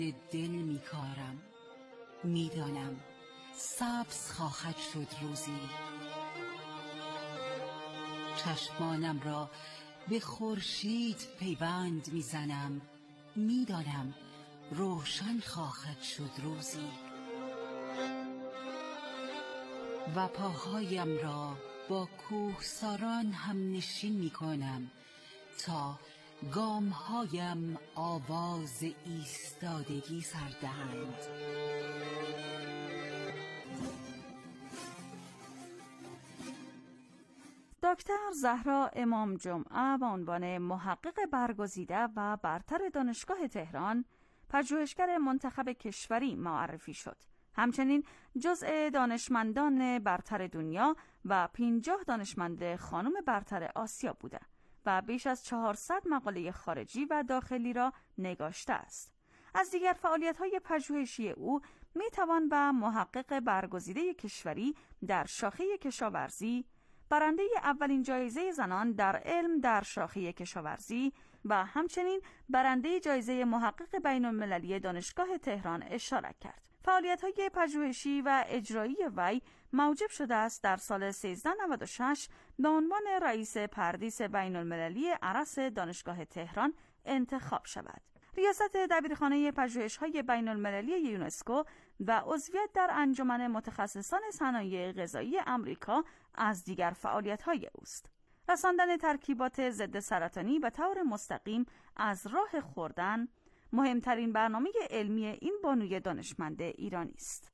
دل میکارم، میدانم سبز خواهد شد روزی. چشمانم را به خورشید پیوند میزنم، میدانم روشن خواهد شد روزی. و پاهایم را با کوهساران هم نشین میکنم تا گامهایم آواز ایستادگی سر دهند. دکتر زهرا امام جمعه به عنوان محقق برگزیده و برتر دانشگاه تهران، پژوهشگر منتخب کشوری معرفی شد. همچنین جزء دانشمندان برتر دنیا و 50 دانشمند خانم برتر آسیا بوده و بیش از 400 مقاله خارجی و داخلی را نگاشته است. از دیگر فعالیت‌های پژوهشی او می‌توان به محقق برگزیده کشوری در شاخه کشاورزی، برنده اولین جایزه زنان در علم در شاخه کشاورزی و همچنین برنده جایزه محقق بین‌المللی دانشگاه تهران اشاره کرد. فعالیت‌های پژوهشی و اجرایی وی موجب شده است در سال 1396 به عنوان رئیس پردیس بین‌المللی ارس دانشگاه تهران انتخاب شود. ریاست دبیرخانه پژوهش‌های بین‌المللی یونسکو و عضویت در انجمن متخصصان صنایع غذایی آمریکا از دیگر فعالیت‌های اوست. رساندن ترکیبات ضد سرطانی به طور مستقیم از راه خوردن مهمترین برنامه علمی این بانوی دانشمند ایرانی است.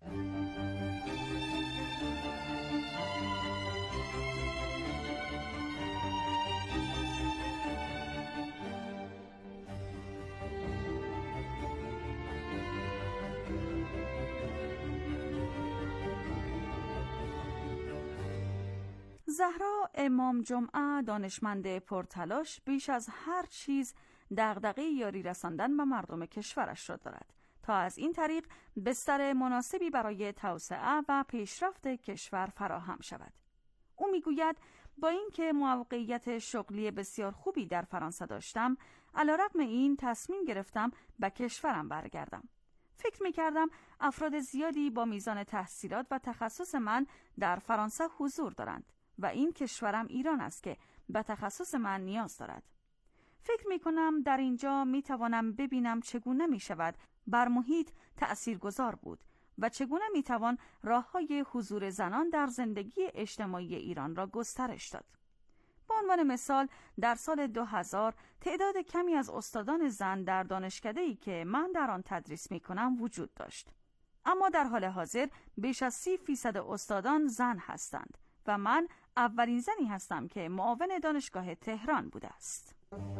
زهرا امام جمعه دانشمند پرتلاش بیش از هر چیز دغدغه یاری رساندن به مردم کشورش را دارد تا از این طریق بستر مناسبی برای توسعه و پیشرفت کشور فراهم شود. او میگوید با اینکه موقعیت شغلی بسیار خوبی در فرانسه داشتم، علیرغم این تصمیم گرفتم به کشورم برگردم. فکر می‌کردم افراد زیادی با میزان تحصیلات و تخصص من در فرانسه حضور دارند و این کشورم ایران است که به تخصص من نیاز دارد. فکر می‌کنم در اینجا می‌توانم ببینم چگونه می‌شود بر محیط تأثیرگذار بود و چگونه می‌توان راه‌های حضور زنان در زندگی اجتماعی ایران را گسترش داد. به عنوان مثال در سال 2000 تعداد کمی از استادان زن در دانشکده‌ای که من در آن تدریس می‌کنم وجود داشت. اما در حال حاضر بیش از 30% استادان زن هستند و من اولین زنی هستم که معاون دانشگاه تهران بوده است.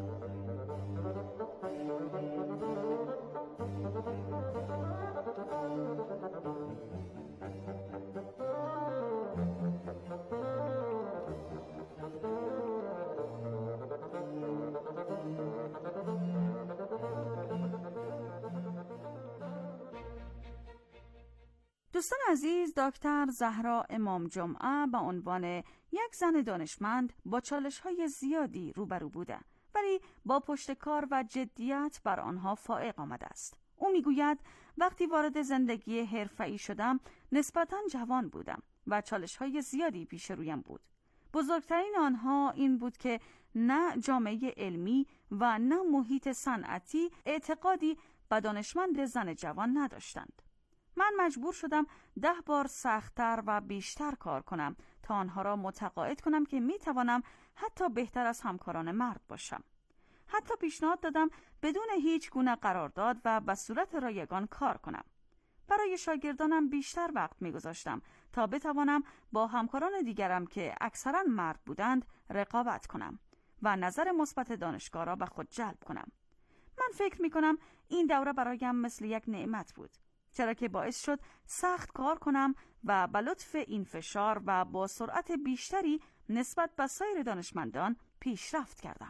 دوستان عزیز، دکتر زهرا امام جمعه به عنوان یک زن دانشمند با چالش‌های زیادی روبرو بوده، ولی با پشتکار و جدیت بر آنها فائق آمده است. او میگوید وقتی وارد زندگی حرفه‌ای شدم نسبتاً جوان بودم و چالش‌های زیادی پیش رویم بود. بزرگترین آنها این بود که نه جامعه علمی و نه محیط صنعتی اعتقادی به دانشمند زن جوان نداشتند. من مجبور شدم 10 بار سخت‌تر و بیشتر کار کنم تا آنها را متقاعد کنم که میتوانم حتی بهتر از همکاران مرد باشم. حتی پیشنهاد دادم بدون هیچ گونه قرارداد و به صورت رایگان کار کنم. برای شاگردانم بیشتر وقت میگذاشتم تا بتوانم با همکاران دیگرم که اکثرا مرد بودند رقابت کنم و نظر مثبت دانشگاه را به خود جلب کنم. من فکر میکنم این دوره برایم مثل یک نعمت بود، چرا که باعث شد سخت کار کنم و به لطف این فشار و با سرعت بیشتری نسبت به سایر دانشمندان پیشرفت کردم.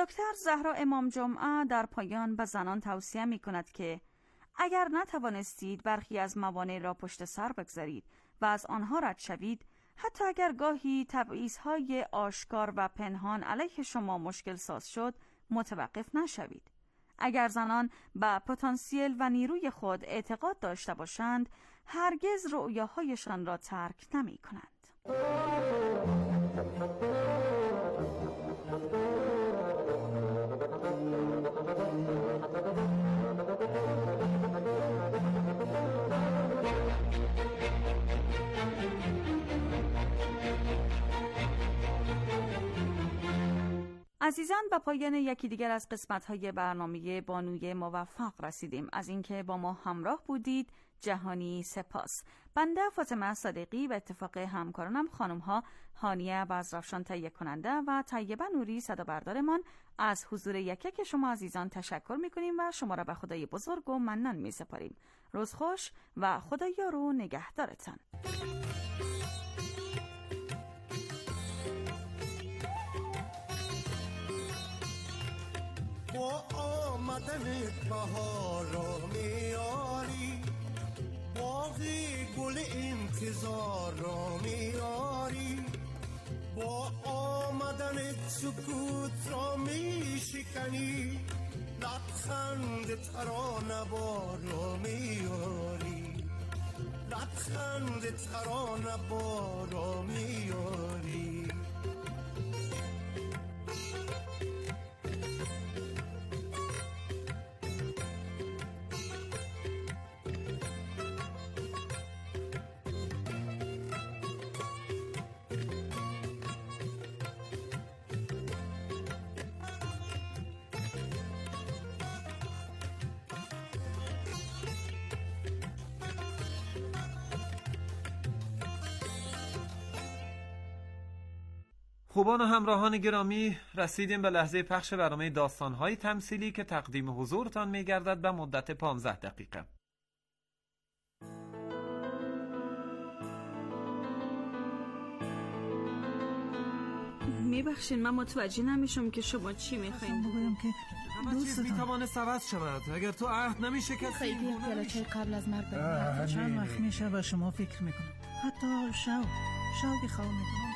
دکتر زهرا امام جمعه در پایان به زنان توصیه می کند که اگر نتوانستید برخی از موانع را پشت سر بگذارید و از آنها رد شوید، حتی اگر گاهی تبعیض‌های آشکار و پنهان علیه شما مشکل ساز شد، متوقف نشوید. اگر زنان به پتانسیل و نیروی خود اعتقاد داشته باشند، هرگز رؤیاهایشان را ترک نمی کنند. عزیزان، به پایان یکی دیگر از قسمت‌های برنامه بانوی موفق رسیدیم. از اینکه با ما همراه بودید جهانی سپاس. بنده فاطمه صادقی به اتفاق همکارانم خانم‌ها هانیه بزرافشان تهیه کننده و طیبه نوری صدابردارمان از حضور یک شما عزیزان تشکر می‌کنیم و شما را به خدای بزرگ و منان می‌سپاریم. روز خوش و خدایار و نگهدارتان. با آمدن بهار میاری، باغی گل انتظار را میاری، با آمدن سکوت را میشکنی، لبخند ترانه‌وار را میاری، لبخند ترانه‌وار را میاری. خوبان و همراهان گرامی، رسیدیم به لحظه پخش برنامه داستان‌های تمثیلی که تقدیم حضورتان می‌گردد به مدت 15 دقیقه. میبخشین، من متوجه نمیشم که شما چی میخواین. بگویم که همه چیز میتوانه عوض شود اگر تو عهد نمیشکستی. خیلی پیاله چای قبل از مرگ بریم. چند وقت میشه و شما فکر میکنم، حتی شوقی خواه میکنم.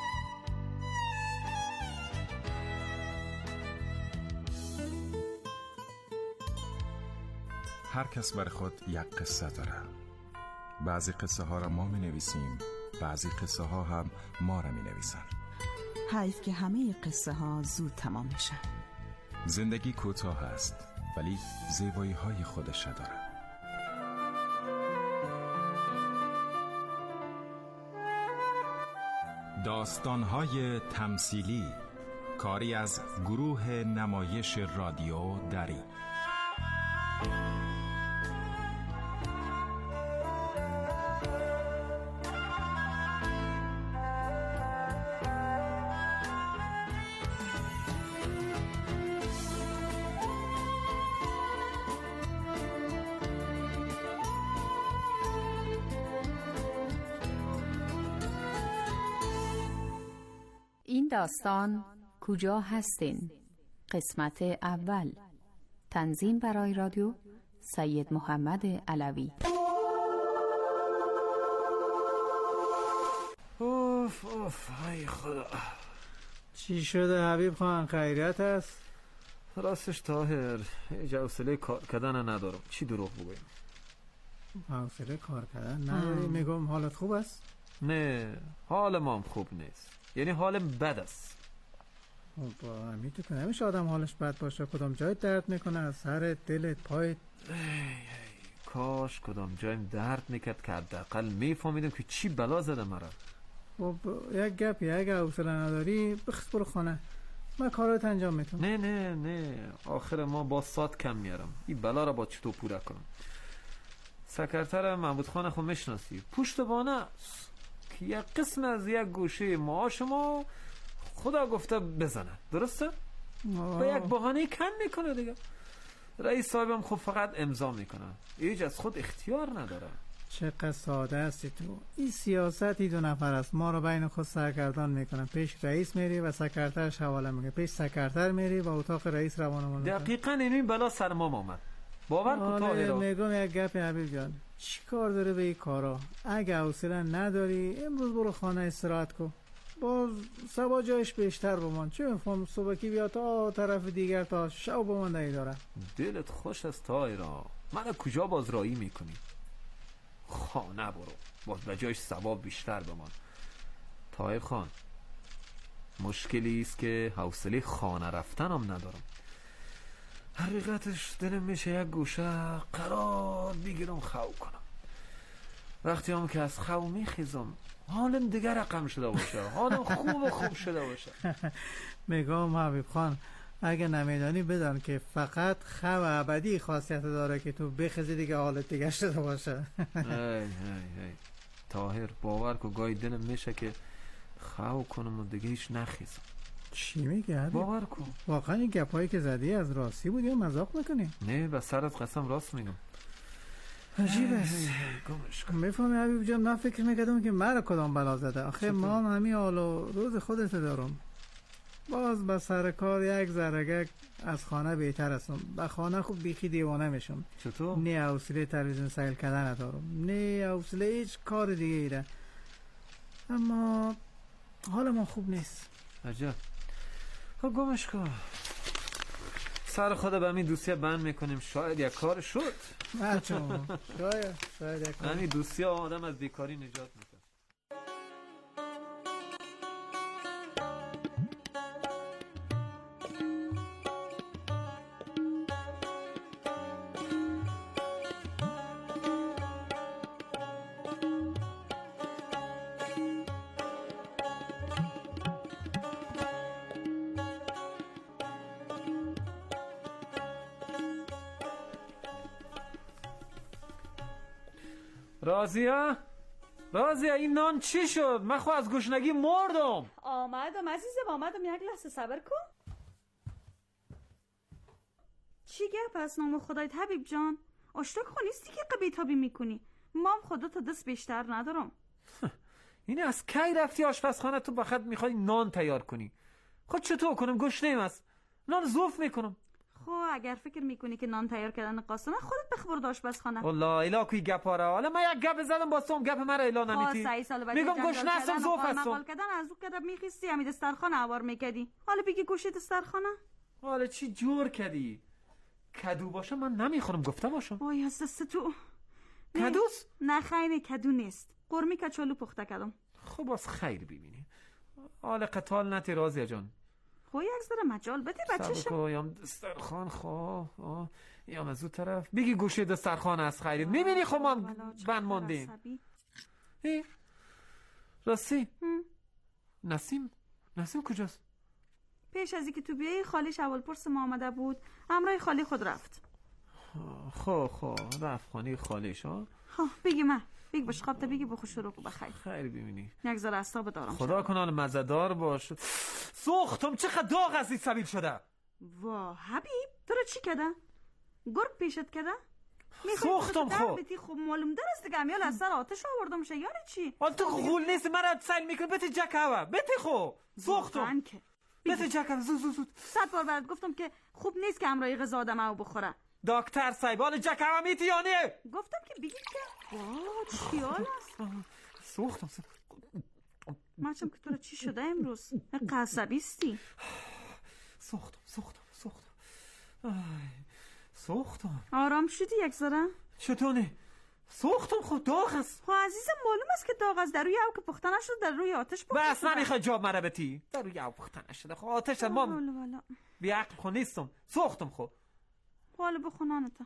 هر کس بر خود یک قصه داره. بعضی قصه ها را ما می نویسیم، بعضی قصه ها هم ما را می نویسن. حیف که همه قصه ها زود تمام میشن. زندگی کوتاه است ولی زیبایی های خودش داره. داستان های تمثیلی، کاری از گروه نمایش رادیو دری. این داستان کجا هستین؟ قسمت اول. تنظیم برای رادیو سید محمد علوی. اوف ای خدا. چی شده حبیب خان، خیریت است؟ راستش طاهر، حوصله کار کردن ندارم. چی دروغ بگویم؟ حوصله کار کردن نداری؟ میگم حالت خوب است؟ نه، حال ما هم خوب نیست، یعنی حالم بد است. میتونه که نمیشه آدم حالش بد باشه. کدام جای درد میکنه؟ از سرت، دلت، پایت؟ کاش کدام جایم درد میکرد که حداقل میفهمیدم که چی بلا زده مرا. خب یک گپی، اگه حوصله نداری بخست برو خانه، من کارات انجام میتونم. نه آخر ما با سات کم میارم. این بلا را با چطور پورا کنم؟ سکرتر محمود خان خود میشناسی، پشتوانه است که یک قسم از یک گوشه معاش ما خدا گفته بزنه، درسته؟ با یک بهانه کم میکنه دیگه. رئیس صاحبم خب فقط امضا میکنه، هیچ از خود اختیار نداره. چقدر ساده هستی تو. این سیاستی 2 نفر است، ما رو بین خود سرگردان میکنن. پیش رئیس میری و سکرترش حواله میگه، پیش سکرتر میری و اتاق رئیس روانه میکنه. دقیقاً این بلا سر ما آمد. باور کن طاهر. میگم یک گپ حبیب جان، چی کار داره به این کارا؟ اگه حوصله نداری امروز برو خانه استراحت کن، باز صبح جایش بیشتر بمان. چه میفهم صبحی بیا تا طرف دیگر تا شب بمان داره. دلت خوش است طاهر، من کجا بازرایی میکنی؟ خانه برو، باز به جایش ثواب بیشتر بمان. طاهر خان، مشکلی است که حوصله خانه رفتنم ندارم. حقیقتش دلم میشه یک گوشه قرار بگیرم خو کنم. وقتی هم که از خو میخیزم حالم دیگر رقم شده باشه، حالم خوب شده باشه. میگم حبیب خان، اگه نمیدانی بدان که فقط خو ابدی خاصیت داره که تو بخیزی دیگه حالت دیگه شده باشه. ای طاهر، باور کن گاهی دلم میشه که خو کنم و دیگه هیچ نخیزم. چی میگی حبیب؟ باور کن. واقعا این گپایی که زدی از راستی بود یا مذاق میکنی؟ نه، به سرت قسم راست میگم. عجیب است. میفهمی حبیب جان، من فکر میکردم که مرا کدام بلا زده. آخه ما هم همین حال و روز خودت دارم. باز به سر کار یک ذرگک از خانه بهتر هستم. به خانه خوب بیخی دیوانه میشم. چطور؟ نه حوصله تلویزیون سیل کردن ندارم، نه حوصله هیچ کار دیگه ایره. اما حال ما خوب نیست. عجب. خب گمش کن، سر خود به همین دوسیه بند میکنیم، شاید یک کار شد. چون شاید یک کار. همین دوسیه آدم از بیکاری نجات میده. رازیه این نان چی شد؟ من خود از گشنگی مردم. آمدم عزیزم، آمدم. یک لحظه صبر کن. چی گپ است نام خدایت حبیب جان؟ اشتاق خونیستی که قبیتابی میکنی؟ مام خودت دست بیشتر ندارم. این از کی رفتی آشپزخانه تو بخاط میخوای نان تیار کنی؟ خود چطور کنم؟ گشنه‌ام است، نان زوف میکنم. خب اگر فکر میکنی که نان تیار کردن قاصنه، خودت بخبر آشپزخانه. والله الا کوی گپا را، حالا من یک گپ زدم با تو، گپ مرا الا نمیتی. میگم گوش نستم زوف هستم. مقال کردن از او کدب میخیستی، همین دسترخوان عوار میکردی. حالا بگی گوشه دسترخوانه. حالا چی جور کردی؟ کدو باشه من نمیخورم، گفته باشم. وای از دست تو. کدوست؟ نه خیر، کدو نیست، قرمی کچالو پخته کردم. خب باز خیر ببینی. حالا قتال نتی رازیه جان. خو یک ذره مجال بده بچه‌شم. صبر کن، دسترخوان خو یا از اون طرف بگی گوشه دسترخوان از خیرید. میبینی خب ما بند ماندیم. راستی نسیم کجاست؟ پیش از اینکه تو بیایی خالیش اول پرس ما آمده بود، همراه خالی خود رفت. خب رفت خانه خالیش ها. بگی من بگی باش خواب تا بگی بخو شروع کو بخیر. خیر ببینی یک ذره اعصاب دارم. خدا کنه مزه‌دار باشه. سوختم چقدر داغ از این سبیل شده. وا حبیب تو رو چی کده؟ گرگ پیشت کده؟ سوختم خب معلوم در است دیگه، امیال از سر آتش آوردم شه یعنی چی؟ حال تو غول نیست مرا سیل میکنه. بته جکاوه بته خو سوختم. بته جکاوه زود 100 بار برات گفتم که خوب نیست که همراهی غذا آدمو بخوره. دکتر سایبال جکاوه میتی یا نه؟ گفتم که بگید که چه خیال است. سوختم ماچم که تو رو چی شده امروز؟ قصبیستی. سوختم. آرام شدی یک ذره؟ چطوره؟ سوختم خود داغ است. خب عزیزم معلوم است که داغ است. در روی او که پخته نشد در روی آتش پخته. بس نمیخواد جواب مرا بتی. در روی او پخته نشده. خب آتش ما بی عقل خو نیستم. سوختم خب. حالا بخونانتا.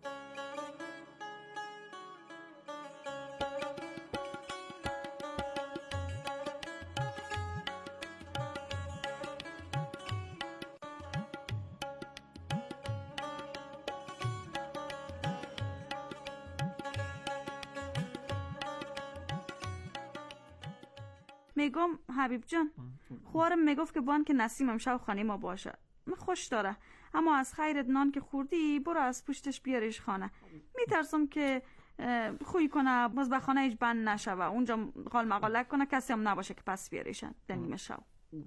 میگم حبیب جان، خوارم میگفت که بان که نسیم امشب خانه ما باشه. من خوش داره، اما از خیرت نان که خوردی برو از پشتش بیاریش خانه. میترسم که خوی کنه باز به خانه هیچ بند نشوه، اونجا قال مقالک کنه، کسی هم نباشه که پس بیاریشن در نیمه شب.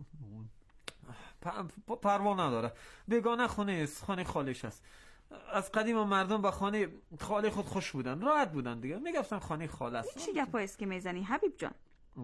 پروا نداره، بیگانه خونه است، خانه خالش است. از قدیم مردم به خانه خاله خود خوش بودن، راحت بودن دیگه. میگفتن خانه خاله است. چی گپایست که میزنی حبیب جان؟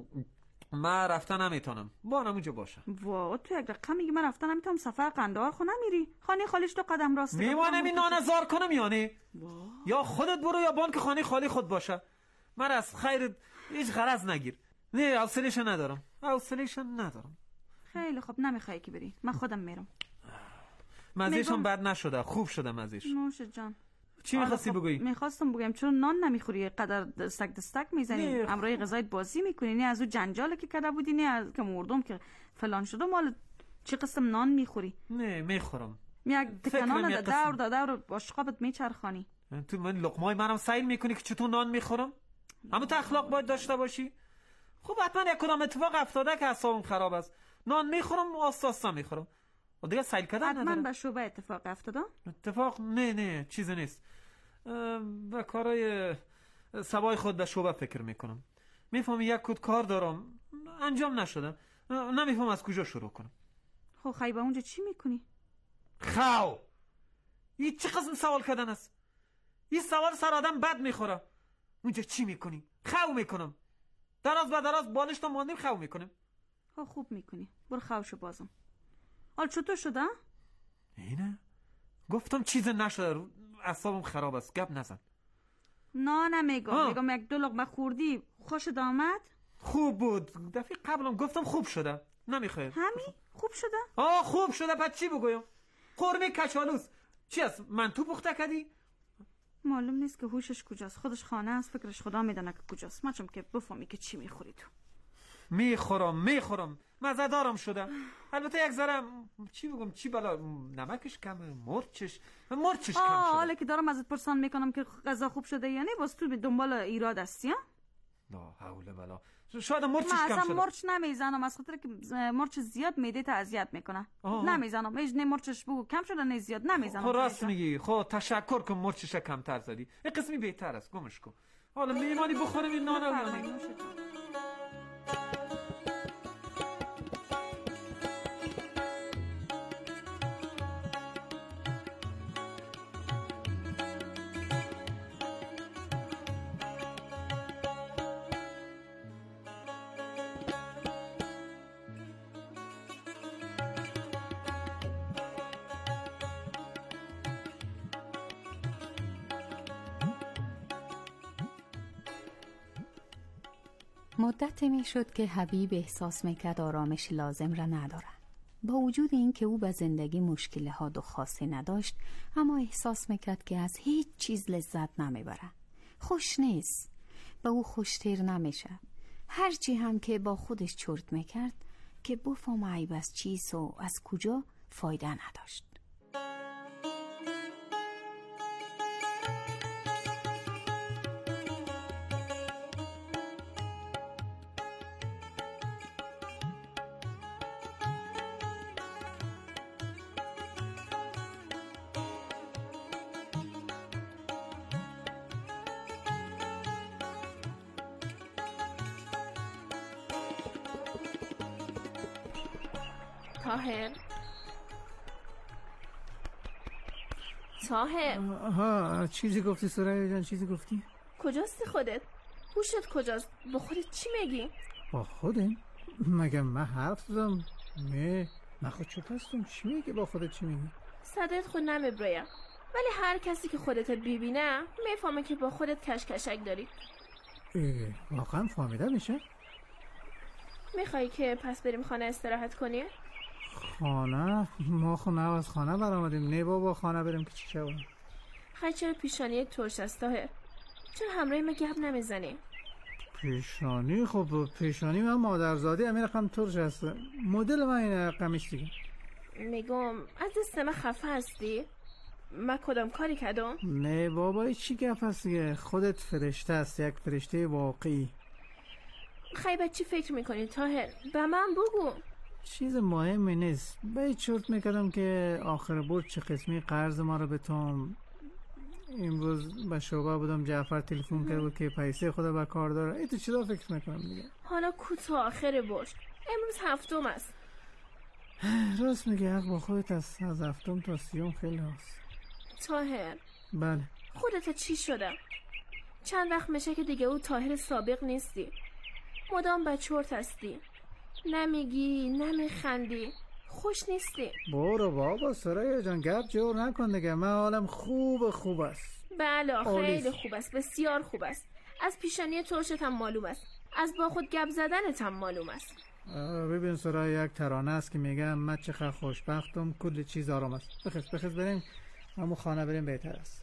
من رفتن نمیتونم، بانم اونجا باشه. وا تو یک رقم میگی من رفتن نمیتونم، سفر قندهار خونه میری؟ خانه خالش تو قدم راست میمانم این نانزار کنم یعنی یا خودت برو یا بان که خانه خالی خود باشه. من از خیر هیچ غرض نگیر. نه حوصله‌اش ندارم. خیلی خب نمیخوای که بری، من خودم میرم. مزه‌شون بد نشده، خوب شده مزه‌ش. نوش جان. چی می‌خواستی بگویی؟ می‌خواستم بگم چرا نان نمیخوری؟ قدر دستک دستک میزنی، امروی غذایت بازی میکنی، نه از اون جنجالی که کرده بودی، نه از که مردم که فلان شده، مال چی قسم نان میخوری؟ نه میخورم. یک تکنان دور باشقابت میچرخانی. تو من لقمه‌های منم سیل میکنی که چطور نان میخورم؟ اما تو اخلاق باید داشته باشی. خب حتما یک کدام اتفاق افتاده که اعصابم خراب است. نان میخورم آساسا میخورم. و دیگه سیل کردن ندارم. حتما به شوبه اتفاق افتاده؟ اتفاق نه چیزی نیست. به کارای سبای خود به شعبه فکر میکنم. میفهمی یک کد کار دارم انجام نشدم، نمیفهم از کجا شروع کنم. خب خیلی با اونجا چی میکنی؟ خاو این چه قسم سوال کردن است؟ این سوال سر آدم بد میخوره. اونجا چی میکنی؟ خاو میکنم، دراز به دراز بالش تا ماندیم خاو میکنم. خب خوب میکنی، برو خاوشو بازم. حال چطور شده؟ اینه گفتم چیز نشده، اعصابم خراب است، گپ نزن. نه نمیگم، یک دو لقمه خوردی خوشت آمد؟ خوب بود، دفعه قبلم گفتم خوب شده. نمیخوای همین خوب شده؟ خوب شده. بعد چی بگویم؟ قرمه کچالوس چی است؟ من تو پخته کردی؟ معلوم نیست که هوشش کجاست، خودش خانه است، فکرش خدا میدونه که کجاست. من چون که بفهمی که چی میخوری تو. میخورم مزه دارم شده. البته یک ذره چی بگم، چی بلا نمکش کمه، مرچش کم شده. حالا که دارم ازت پرسان میکنم که غذا خوب شده یا نه، باز تو دنبال ایراد هستی؟ لا حول ولا، شاید مرچش کم شده. من اصلا مرچ نمیزنم، از خاطر که مرچ زیاد معده تا اذیت میکنه. نمیزنم، هیچ نه مرچش بگو کم شده نه زیاد نمیزنم. خب راست میگی. خب تشکر که مرچش کمتر زدی، این قسمی بهتر است، گمش کن. حالا میمانی بخورم این نانا. مدتی می شد که حبیب احساس میکرد آرامش لازم را نداره. با وجود این که او به زندگی مشکلات و خاصی نداشت، اما احساس میکرد که از هیچ چیز لذت نمیبره. خوش نیست، به او خوشتر نمیشه. هرچی هم که با خودش چرت میکرد که بفهم عیب از چیز و از کجا فایده نداشت. طاهر چیزی گفتی سریا جان؟ چیزی گفتی؟ کجاستی خودت؟ هوشت کجاست؟ با خودت چی میگی؟ با خودم؟ مگه من حرف زدم؟ من خود چوب هستم. چی میگی با خودت؟ چی میگی؟ صدت خود نمیبرایم، ولی هر کسی که خودت ببینه میفهمه که با خودت کشکشک داری. واقعا فهمیده میشه؟ میخوایی که پس بریم خانه استراحت کنی؟ خانه؟ ما خونه از خانه برآمدیم. نه بابا خانه بریم که چی شود؟ خیلی چرا پیشانی ترش است طاهر؟ چرا همراه ما گپ نمیزنی؟ پیشانی؟ خب پیشانی من مادرزادی همین رقم ترش است. مدل من این قمیش دیگه. میگم از دست من خفه هستی؟ من کدام کاری کردم؟ نه بابا چی گپ هست دیگه؟ خودت فرشته است، یک فرشته واقعی. خیلی چی فکر میکنی طاهر؟ به من بگو. چیز مهمی نیست. به چرت میکردم که آخر بود چه قسمی قرض ما رو بتونم. امروز به شعبه بودم، جعفر تلفن کرد بود که پیسه خدا به کار داره. ای تو چرا فکر میکنم دیگه؟ حالا کوتا آخر باش، امروز هفتم است. راست میگه، حق با خودت است. از هفتم تا 30 خیلی هست. طاهر بله. خودت چی شده؟ چند وقت میشه که دیگه او طاهر سابق نیستی. مدام بچورت هستی، نمیگی نمیخندی، خوش نیستی. برو بابا سریا جان گپ جور نکن دیگه. من حالم خوب است. بله خیلی خوب است، بسیار خوب است. از پیشانی ترشت هم معلوم است، از با خود گپ زدنت هم معلوم است. ببین سریا، یک ترانه است که میگم من چقدر خوشبختم، کل چیز آرام است. بخیز بریم همون خانه بریم، بهتر است.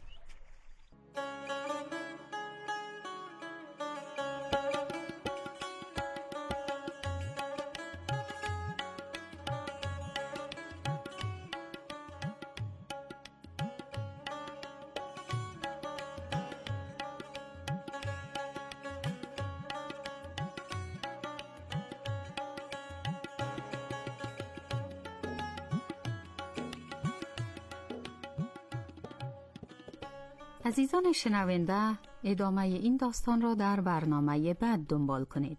عزیزان شنونده، ادامه این داستان را در برنامه بعد دنبال کنید.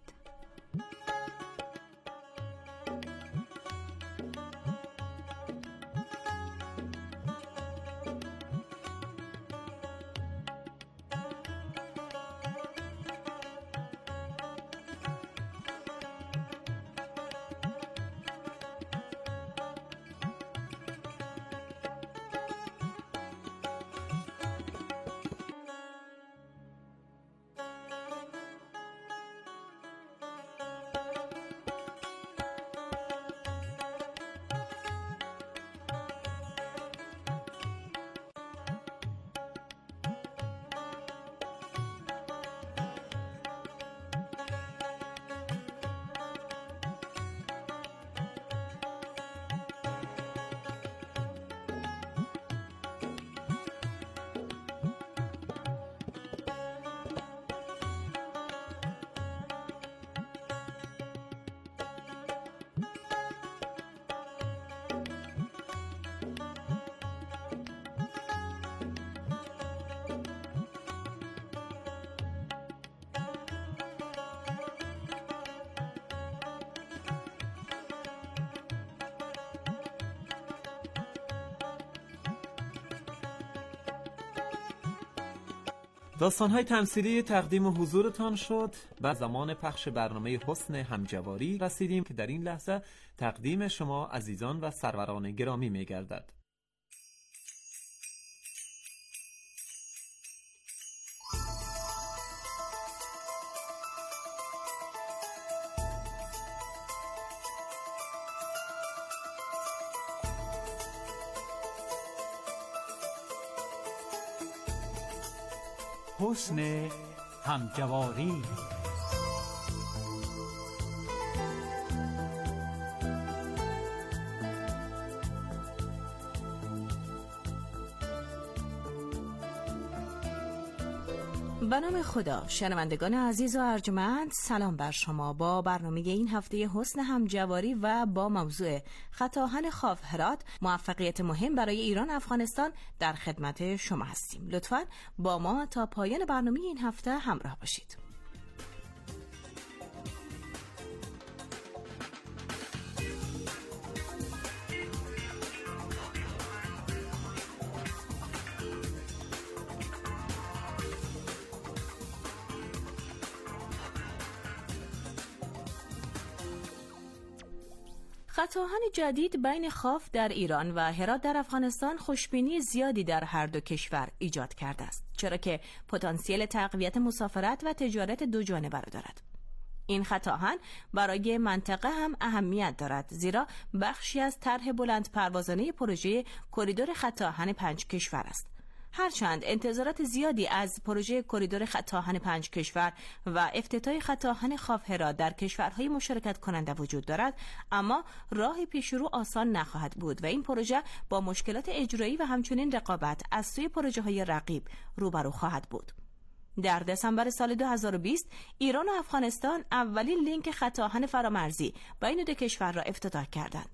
داستان‌های تمثیلی تقدیم حضورتان شد. و زمان پخش برنامه حسن همجواری رسیدیم که در این لحظه تقدیم شما عزیزان و سروران گرامی می‌گردد. حسن همجواری. به نام خدا. شنوندگان عزیز و ارجمند، سلام بر شما. با برنامه این هفته حسن همجواری و با موضوع خطاهن خاف هرات، موفقیت مهم برای ایران افغانستان، در خدمت شما هستیم. لطفاً با ما تا پایان برنامه این هفته همراه باشید. خطاهن جدید بین خاف در ایران و هرات در افغانستان خوشبینی زیادی در هر دو کشور ایجاد کرده است، چرا که پتانسیل تقویت مسافرت و تجارت دو جانبه را دارد. این خطاهن برای منطقه هم اهمیت دارد، زیرا بخشی از طرح بلند پروازانه پروژه کریدور خطاهن 5 کشور است. هرچند انتظارات زیادی از پروژه کریدور خطاهن 5 کشور و افتتاح خطاهن خاف هرات در کشورهای مشارکت کننده وجود دارد، اما راه پیشرو آسان نخواهد بود و این پروژه با مشکلات اجرایی و همچنین رقابت از سوی پروژه‌های رقیب روبرو خواهد بود. در دسامبر سال 2020 ایران و افغانستان اولین لینک خطاهن فرامرزی بین دو کشور را افتتاح کردند.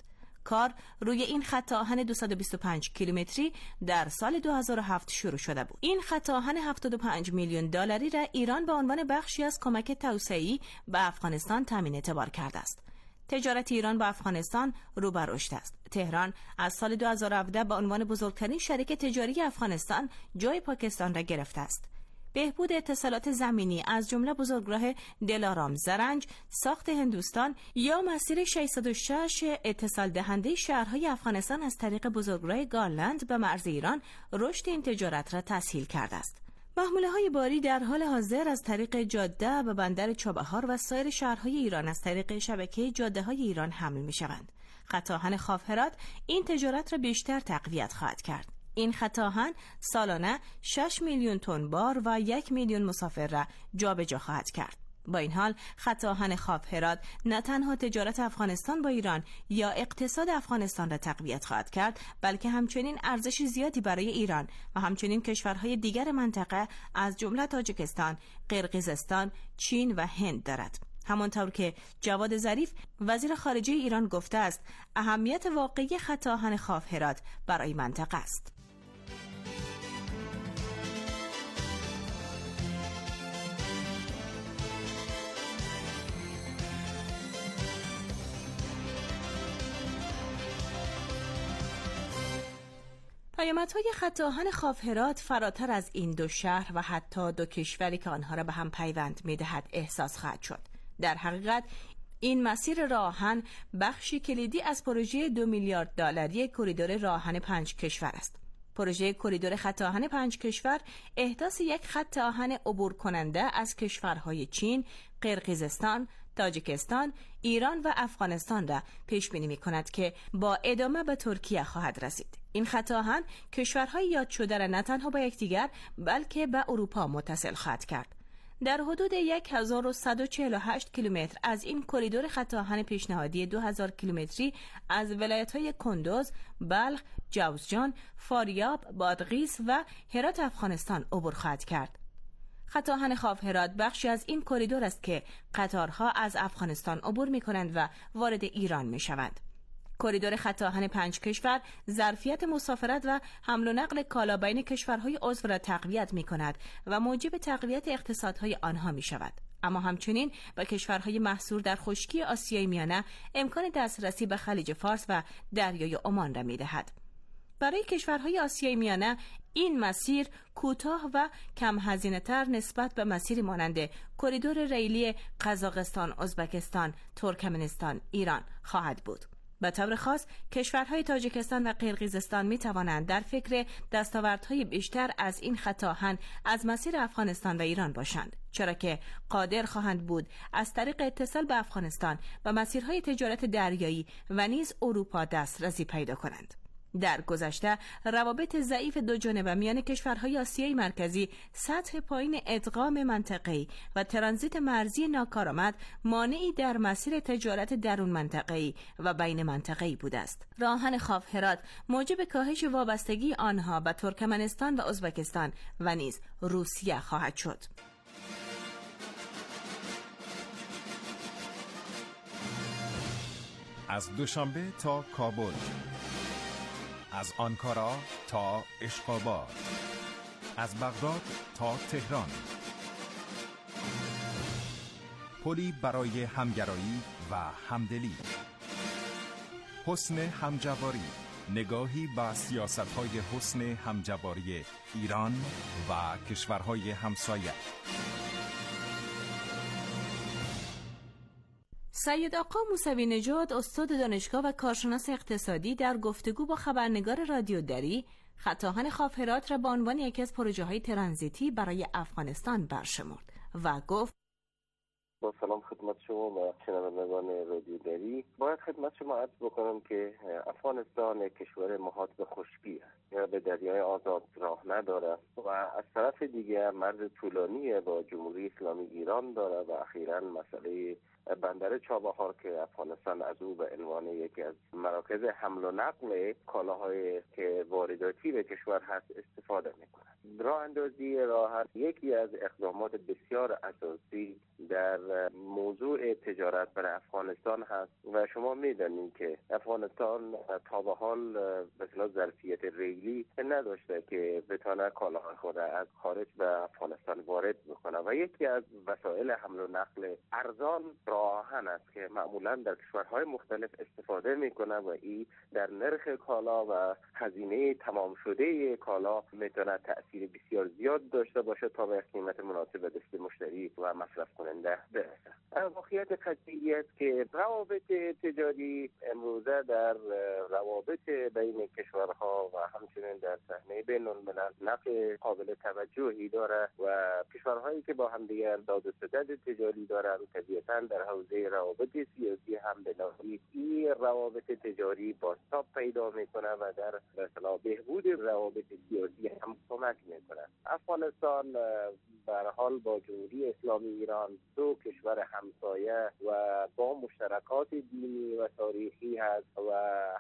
کار روی این خط آهن 225 کیلومتری در سال 2007 شروع شده بود. این خط آهن 75 میلیون دلاری را ایران به عنوان بخشی از کمک توسعه‌ای به افغانستان تامین اعتبار کرده است. تجارت ایران با افغانستان رو به رشد است. تهران از سال 2017 به عنوان بزرگترین شریک تجاری افغانستان جای پاکستان را گرفته است. بهبود اتصالات زمینی از جمله بزرگراه دلارام زرنج، ساخت هندوستان یا مسیر 606 اتصال دهنده شهرهای افغانستان از طریق بزرگراه گارلند به مرز ایران رشد این تجارت را تسهیل کرده است. محموله‌های باری در حال حاضر از طریق جاده به بندر چابهار و سایر شهرهای ایران از طریق شبکه جاده‌های ایران حمل می‌شوند. خط آهن خاف هرات این تجارت را بیشتر تقویت خواهد کرد. این خط آهن سالانه 6 میلیون تن بار و 1 میلیون مسافر را جابجا خواهد کرد. با این حال خط آهن خاف هرات نه تنها تجارت افغانستان با ایران یا اقتصاد افغانستان را تقویت خواهد کرد، بلکه همچنین ارزش زیادی برای ایران و همچنین کشورهای دیگر منطقه از جمله تاجیکستان، قرقیزستان، چین و هند دارد. همانطور که جواد ظریف وزیر خارجه ایران گفته است، اهمیت واقعی خط آهن خاف هرات برای منطقه است. پیامدهای خط آهن خاف هرات فراتر از این دو شهر و حتی دو کشوری که آنها را به هم پیوند می‌دهد احساس خواهد شد. در حقیقت این مسیر راه آهن بخشی کلیدی از پروژه 2 میلیارد دلاری کریدور راه آهن 5 کشور است. پروژه کریدور خط آهن 5 کشور احداث یک خط آهن عبور کننده از کشورهای چین، قرقیزستان، تاجیکستان، ایران و افغانستان را پیش بینی می‌کند که با ادامه به ترکیه خواهد رسید. این خط آهن کشورهای یاد شده را نه تنها با یکدیگر بلکه به اروپا متصل خواهد کرد. در حدود 1148 کیلومتر از این کریدور خط آهن پیشنهادی 2000 کیلومتری از ولایت‌های کندوز، بلخ، جوزجان، فاریاب، بادغیس و هرات افغانستان عبور خواهد کرد. خط آهن خاف هرات بخشی از این کریدور است که قطارها از افغانستان عبور می‌کنند و وارد ایران می‌شوند. کریدور خط آهن 5 کشور ظرفیت مسافرت و حمل و نقل کالا بین کشورهای عضو را تقویت می‌کند و موجب تقویت اقتصادهای آنها می‌شود. اما همچنین به کشورهای محصور در خشکی آسیای میانه امکان دسترسی به خلیج فارس و دریای عمان را می‌دهد. برای کشورهای آسیای میانه این مسیر کوتاه و کم هزینه‌تر نسبت به مسیری مانند کریدور ریلی قزاقستان، ازبکستان، ترکمنستان، ایران خواهد بود. به طور خاص کشورهای تاجیکستان و قرقیزستان می توانند در فکر دستاوردهای بیشتر از این خط آهن از مسیر افغانستان و ایران باشند، چرا که قادر خواهند بود از طریق اتصال به افغانستان و مسیرهای تجارت دریایی و نیز اروپا دسترسی پیدا کنند. در گذشته روابط ضعیف دو جانبه میان کشورهای آسیای مرکزی، سطح پایین ادغام منطقه‌ای و ترانزیت مرزی ناکارآمد مانعی در مسیر تجارت درون منطقه‌ای و بین منطقه‌ای بوده است. راه آهن خاف هرات موجب کاهش وابستگی آنها به ترکمنستان و ازبکستان و نیز روسیه خواهد شد. از دوشنبه تا کابل، از آنکارا تا اشخاباد، از بغداد تا تهران، پلی برای همگرایی و همدلی. حسن همجواری، نگاهی به سیاست‌های حسن همجواری ایران و کشورهای همسایه. سید آقا موسوی نژاد، استاد دانشگاه و کارشناس اقتصادی، در گفتگو با خبرنگار رادیو دری خط آهن خاف هرات را به عنوان یکی از پروژه‌های ترانزیتی برای افغانستان برشمرد و گفت: با سلام خدمت شما و شنوندگان رادیو دری. باید خدمت شما عرض بکنم که افغانستان کشور محاط به خشکی است، یا به دریای آزاد راه نداره و از طرف دیگه مرز طولانی با جمهوری اسلامی ایران داره و اخیراً مسئله بندر چابهار که افغانستان از او به عنوان یکی از مراکز حمل و نقل کالاهای که وارداتی به کشور هست استفاده میکنه. راه اندازی راه یکی از اقدامات بسیار اساسی در موضوع تجارت برای افغانستان هست و شما میدانید که افغانستان تا به حال مثلا ظرفیت ریلی نداشته که بتونه کالاهای خود از خارج به افغانستان وارد بکنه و یکی از وسایل حمل و نقل ارزان راه آهن است که معمولا در کشورهای مختلف استفاده میکنه و این در نرخ کالا و هزینه تمام شده کالا میتونه تأثیر بسیار زیاد داشته باشه تا به قیمت مناسب دست مشتری و مصرف کننده برسه. واقعیت قضیه است که روابط تجاری امروزه در روابط بین کشورها و همچنین در صحنه بین الملل نقش قابل توجهی داره و کشورهایی که با هم دیگر داد و ستد تجاری دارن طبیعتاً در حوزه روابط سیاسی هم به نوعی این روابط تجاری بازتاب پیدا میکنه و در مثلا بهبود روابط سیاسی هم کمک میکنه. افغانستان به هر حال با جمهوری اسلامی ایران دو کشور همسایه و با مشترکات دینی و تاریخی هست و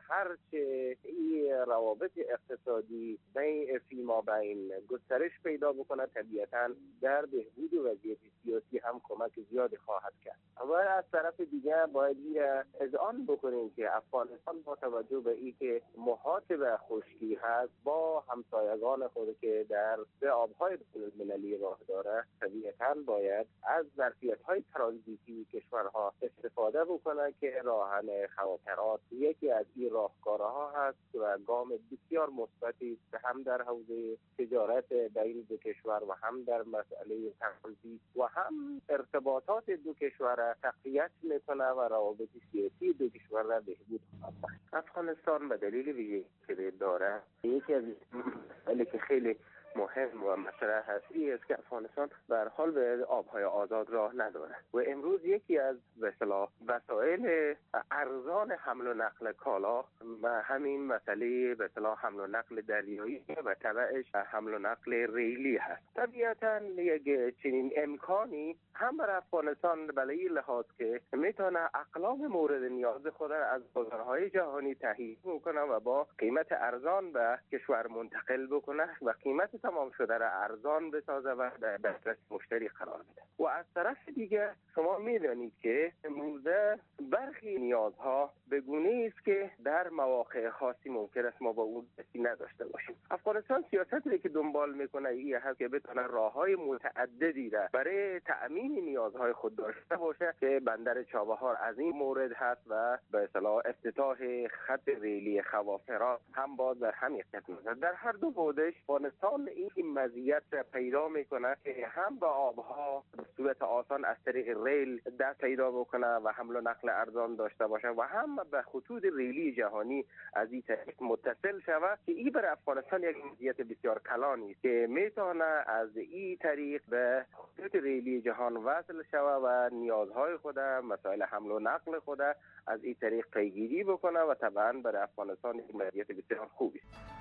هرچه این روابط اقتصادی فیما بین گسترش پیدا بکنه طبیعتاً در بهبود وضعیت سیاسی هم کمک زیادی خواهد کرد. و از طرف دیگر باید اذعان بکنیم که افغانستان با توجه به اینکه محاط به خشکی هست با همسایگان خود که در آبهای بین‌المللی راه داره طبیعتاً باید از ظرفیت‌های ترانزیتی کشورها استفاده بکنه که راهن خواطرات یکی از این راهکارها هست و گام بسیار مثبتی هم در حوزه تجارت بین دو کشور و هم در مسئله ترانزیت و هم ارتباطات دو کشور تقویت میکنه و روابط سیاسی دو کشور را بهبود خواهد. افغانستان به دلیل ویژگی که داره یکی از مسائلی که خیلی مهم و مطرح هستی است که افغانستان به هر حال به آبهای آزاد راه نداره و امروز یکی از به اصطلاح وسایل ارزان حمل و نقل کالا و همین مسئله به اصطلاح حمل و نقل دریایی و تبعش حمل و نقل ریلی هست. طبیعتاً یک چنین امکانی هم برای افغانستان بلایی لحاظ که میتونه اقلام مورد نیاز خود را از بازارهای جهانی تهیه کنه و با قیمت ارزان به کشور منتقل بکنه و قیمت تمام شده را ارزان بسازه و در دسترس مشتری قرار بده. و از طرف دیگه شما میدانید که امروزه برخی نیازها به گونه‌ای است که در مواقع خاصی ممکن است ما با اون دستی نداشته باشیم. افغانستان سیاستی که دنبال میکنه این هست که بتونه راههای متعددی را برای تأمین نیازهای خود داشته باشه که بندر چابهار از این مورد هست و به اصطلاح افتتاح خط ریلی خوافرات هم باز در همین قسمت. در هر دو بودش افغانستان این مزیت پیدا میکنه که هم به آبها به صورت آسان از طریق ریل دست پیدا بکنه و حمل و نقل ارزان داشته باشه و هم به خطوط ریلی جهانی از این طریق متصل شود که این برای افغانستان یک مزیت بسیار کلانی است که میتونه از این طریق به خطوط ریلی جهان وصل شود و نیازهای خود مسائل حمل و نقل خود از این طریق پیگیری بکنه و طبعا برای افغانستان یک مزیت بسیار خوبی است.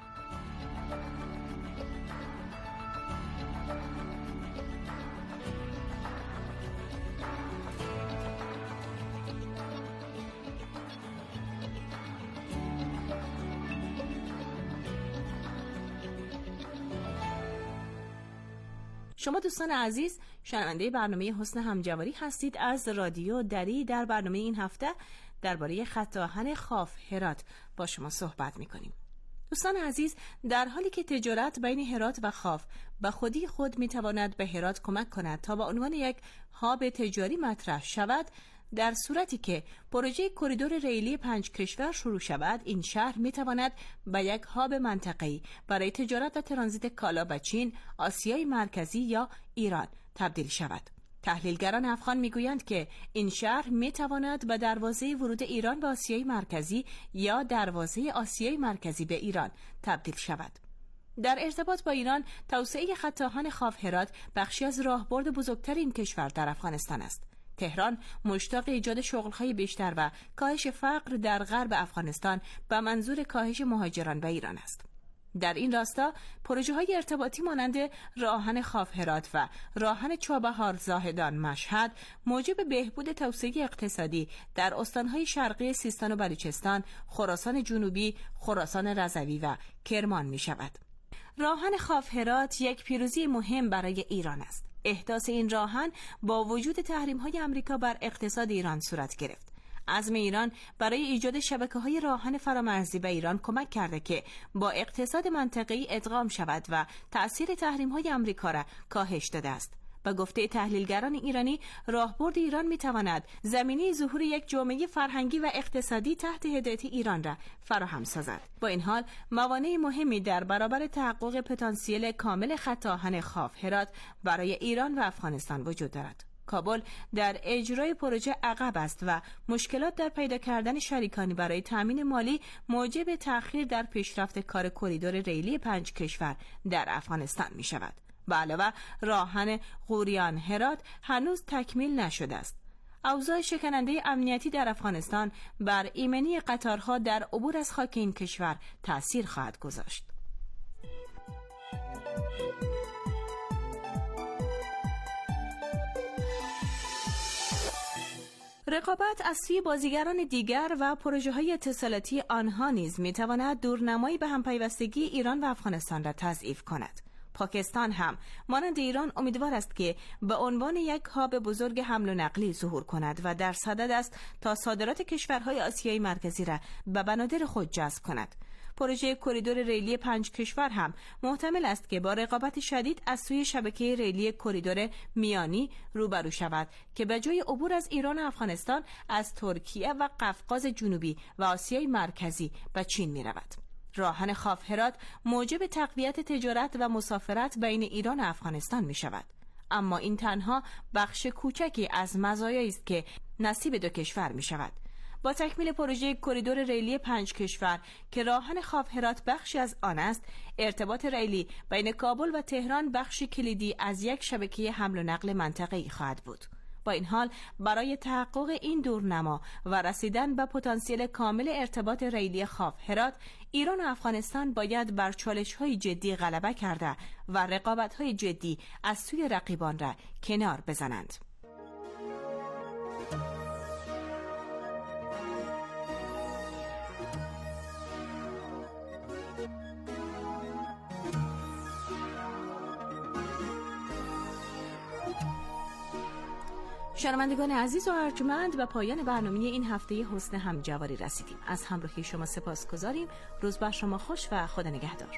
شما دوستان عزیز شنونده برنامه حسن همجواری هستید از رادیو دری. در برنامه این هفته درباره خط آهن خاف هرات با شما صحبت می‌کنیم. دوستان عزیز، در حالی که تجارت بین هرات و خاف به خودی خود می‌تواند به هرات کمک کند تا به عنوان یک هاب تجاری مطرح شود، در صورتی که پروژه کریدور ریلی 5 کشور شروع شود، این شهر میتواند به یک هاب منطقه‌ای برای تجارت و ترانزیت کالا به چین، آسیای مرکزی یا ایران تبدیل شود. تحلیلگران افغان میگویند که این شهر میتواند به دروازه ورود ایران به آسیای مرکزی یا دروازه آسیای مرکزی به ایران تبدیل شود. در ارتباط با ایران، توسعه خط آهن خاف هرات بخشی از راهبرد بزرگتر این کشور در افغانستان است. تهران مشتاق ایجاد شغل‌های بیشتر و کاهش فقر در غرب افغانستان به منظور کاهش مهاجران به ایران است. در این راستا پروژه‌های ارتباطی مانند راه آهن خاف هرات و راه آهن چابهار زاهدان مشهد موجب بهبود توسعه اقتصادی در استان‌های شرقی سیستان و بلوچستان، خراسان جنوبی، خراسان رضوی و کرمان می‌شود. راه آهن خاف هرات یک پیروزی مهم برای ایران است. احداث این راهن با وجود تحریم‌های آمریکا بر اقتصاد ایران صورت گرفت. عزم ایران برای ایجاد شبکه‌های راهن فرامرزی به ایران کمک کرده که با اقتصاد منطقه‌ای ادغام شود و تأثیر تحریم‌های آمریکا را کاهش داده است. با گفته تحلیلگران ایرانی، راهبرد ایران می‌تواند زمینه ظهور یک جامعه فرهنگی و اقتصادی تحت هدایت ایران را فراهم سازد. با این حال، موانع مهمی در برابر تحقق پتانسیل کامل خط آهن خاف هرات برای ایران و افغانستان وجود دارد. کابل در اجرای پروژه عقب است و مشکلات در پیدا کردن شریکانی برای تامین مالی موجب تأخیر در پیشرفت کار کریدور ریلی 5 کشور در افغانستان می شود. به علاوه راهن غوریان هرات هنوز تکمیل نشده است. اوضاع شکننده امنیتی در افغانستان بر ایمنی قطارها در عبور از خاک این کشور تأثیر خواهد گذاشت. رقابت از سوی بازیگران دیگر و پروژه‌های اتصالاتی آنها نیز می‌تواند دورنمایی به همپیوستگی ایران و افغانستان را تضعیف کند. پاکستان هم مانند ایران امیدوار است که به عنوان یک هاب بزرگ حمل و نقلی ظهور کند و در صدد است تا صادرات کشورهای آسیای مرکزی را به بنادر خود جذب کند. پروژه کریدور ریلی 5 کشور هم محتمل است که با رقابت شدید از سوی شبکه ریلی کریدور میانی روبرو شود که به جای عبور از ایران و افغانستان از ترکیه و قفقاز جنوبی و آسیای مرکزی به چین می رود. راهن خاف هرات موجب تقویت تجارت و مسافرت بین ایران و افغانستان می شود. اما این تنها بخش کوچکی از مزایایی است که نصیب دو کشور می شود. با تکمیل پروژه کریدور ریلی 5 کشور که راهن خاف هرات بخشی از آن است، ارتباط ریلی بین کابل و تهران بخشی کلیدی از یک شبکه حمل و نقل منطقه‌ای خواهد بود. با این حال برای تحقق این دورنما و رسیدن به پتانسیل کامل ارتباط ریلی خاف هرات، ایران و افغانستان باید بر چالش‌های جدی غلبه کرده و رقابت‌های جدی از سوی رقیبان را کنار بزنند. شنوندگان عزیز و ارجمند، و پایان برنامه این هفته حسن همجواری رسیدیم. از همراهی شما سپاسگزاریم. روز بر شما خوش و خدا نگهدار.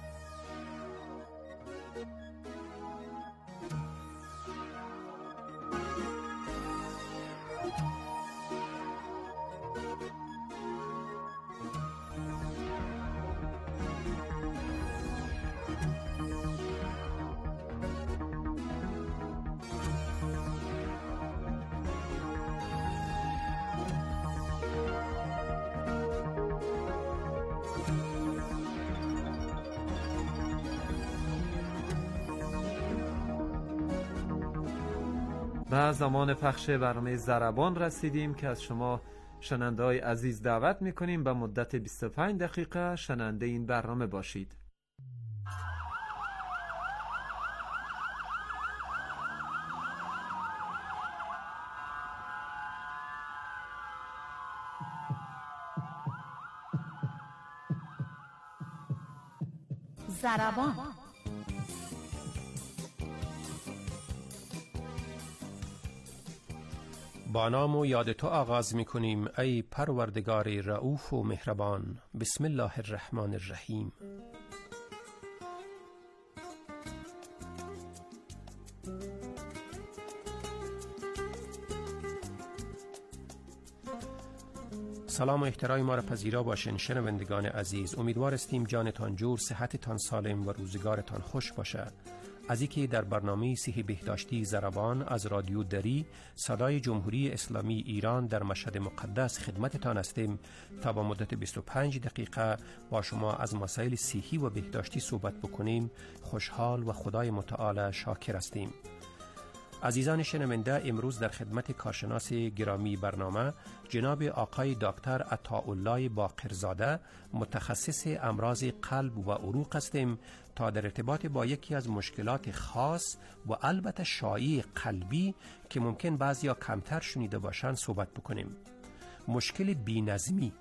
به زمان پخش برنامه ضربان رسیدیم که از شما شنونده‌های عزیز دعوت می‌کنیم به مدت 25 دقیقه شنونده این برنامه باشید. ضربان. با نام و یاد تو آغاز می کنیم ای پروردگار رؤوف و مهربان. بسم الله الرحمن الرحیم. سلام و احترام ما را پذیرا باشین شنوندگان عزیز. امیدوار استیم جانتان جور، صحتتان سالم و روزگارتان خوش باشد. از اینکه در برنامه صحی بهداشتی ضربان از رادیو دری صدای جمهوری اسلامی ایران در مشهد مقدس خدمتتان هستیم تا با مدت 25 دقیقه با شما از مسائل صحی و بهداشتی صحبت بکنیم. خوشحال و خدای متعال شاکر هستیم. عزیزان شنونده، امروز در خدمت کارشناس گرامی برنامه جناب آقای دکتر عطاالله باقرزاده، متخصص امراض قلب و عروق هستیم تا در ارتباط با یکی از مشکلات خاص و البته شایع قلبی که ممکن بعضیا کمتر شنیده باشند صحبت بکنیم. مشکل بی‌نظمی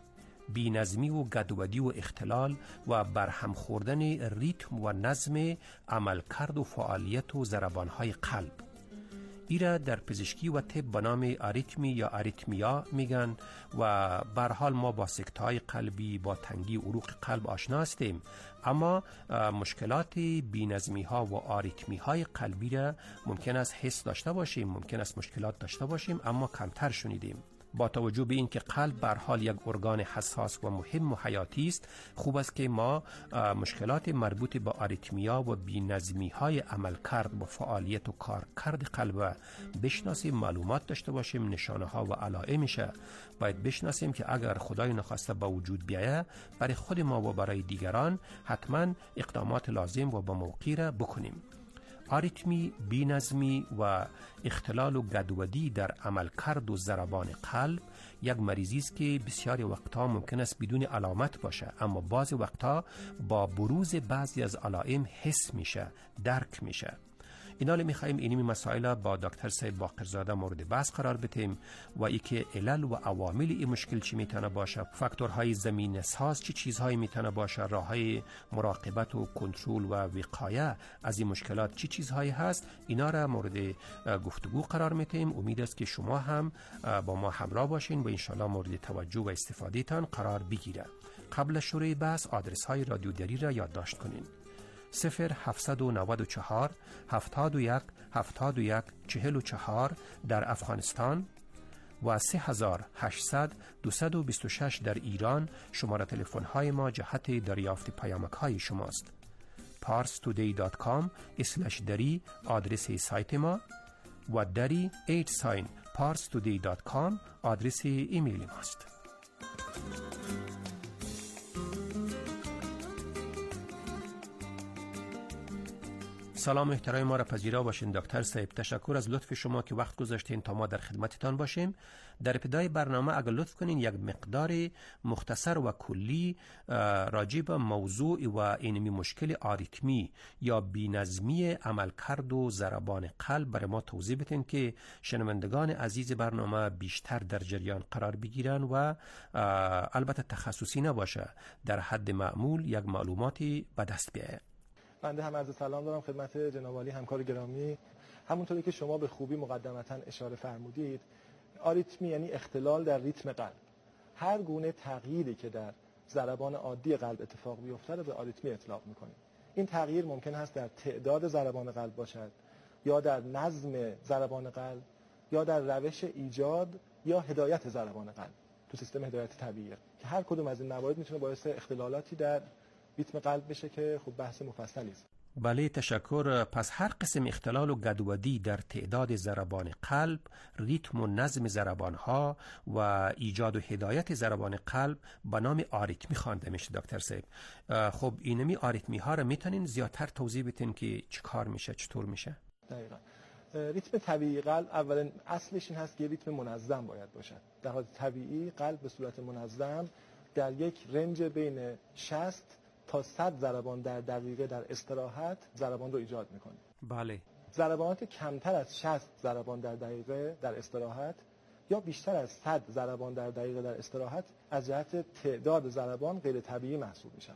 بی‌نظمی و گدودی و اختلال و برهم خوردن ریتم و نظم عملکرد و فعالیت و ضربان‌های قلب. ایرا در پزشکی و طب به نام آریتمی یا آریتمیا میگن و به هر حال ما با سکته‌های قلبی، با تنگی عروق قلب آشنا هستیم، اما مشکلات بی‌نظمی ها و آریتمی های قلبی را ممکن است حس داشته باشیم، ممکن است مشکلات داشته باشیم، اما کمتر شنیدیم. با توجه به اینکه قلب به هر حال یک ارگان حساس و مهم و حیاتی است، خوب است که ما مشکلات مربوط به آریتمیا و بی‌نظمی های عملکرد و فعالیت و کارکرد قلب بشناسیم، معلومات داشته باشیم، نشانه ها و علائمش باید بشناسیم که اگر خدای نخواسته به وجود بیاید برای خود ما و برای دیگران حتما اقدامات لازم و به موقع را بکنیم. آریتمی، بی‌نظمی و اختلال و گدودی در عملکرد و ضربان قلب یک مریضی است که بسیاری وقتها ممکن است بدون علامت باشه، اما بعضی وقتها با بروز بعضی از علائم حس میشه، درک میشه. اینا رو میخواییم اینمی مسائل با دکتر سید باقرزاده مورد بحث قرار بدیم و ای که علل و عوامل این مشکل چی میتونه باشه، فاکتورهای زمینه ساز چی چیزهایی میتونه باشه، راههای مراقبت و کنترل و وقایه از این مشکلات چی چیزهایی هست، اینا را مورد گفتگو قرار میدیم. امید است که شما هم با ما همراه باشین و انشالله مورد توجه و استفاده تان قرار بگیره. قبل شروع بحث آدرس های رادیو دری را یادداشت کنین: 0794 71 71 44 در افغانستان و 3800 226 در ایران شماره تلفن های ما جهت دریافت پیامک های شماست. parstoday.com/dari آدرس سایت ما و dari @parstoday.com آدرس ایمیل ماست. سلام احترام ما را پذیرا باشین دکتر صاحب. تشکر از لطف شما که وقت گذاشتین تا ما در خدمتتان باشیم. در ابتدای برنامه اگر لطف کنین یک مقدار مختصر و کلی راجع به موضوع و اینمی مشکل آریتمی یا بی‌نظمی عملکرد و ضربان قلب برای ما توضیح بدین که شنوندگان عزیز برنامه بیشتر در جریان قرار بگیرن و البته تخصصی نباشه، در حد معمول یک معلوماتی به دست بیاید. بنده هم عرض سلام دارم خدمت جناب عالی همکار گرامی. همونطوری که شما به خوبی مقدمتاً اشاره فرمودید، آریتمی یعنی اختلال در ریتم قلب. هر گونه تغییری که در ضربان عادی قلب اتفاق بیفته رو به آریتمی اطلاق می‌کنیم. این تغییر ممکن است در تعداد ضربان قلب باشد، یا در نظم ضربان قلب، یا در روش ایجاد یا هدایت ضربان قلب تو سیستم هدایت طبیعی، که هر کدوم از این موارد میتونه باعث اختلالاتی در ریتم قلب بشه که خب بحث مفصلی است. بله تشکر. پس هر قسم اختلال و گدودی در تعداد ضربان قلب، ریتم و نظم ضربان‌ها و ایجاد و هدایت ضربان قلب به نام آریتمی خوانده میشه دکتر صاحب. خب اینمی آریتمی ها رو میتونین زیادتر توضیح بدین که چی کار میشه، چطور میشه؟ دقیقاً. ریتم طبیعی قلب اولا اصلش این هست که ریتم منظم باید باشد. در حالت طبیعی قلب به صورت منظم در یک رنج بین 60 تا 100 ضربان در دقیقه در استراحت ضربان رو ایجاد میکنه. بله. ضربانات کمتر از 60 ضربان در دقیقه در استراحت یا بیشتر از 100 ضربان در دقیقه در استراحت از جهت تعداد ضربان غیر طبیعی محسوب میشن.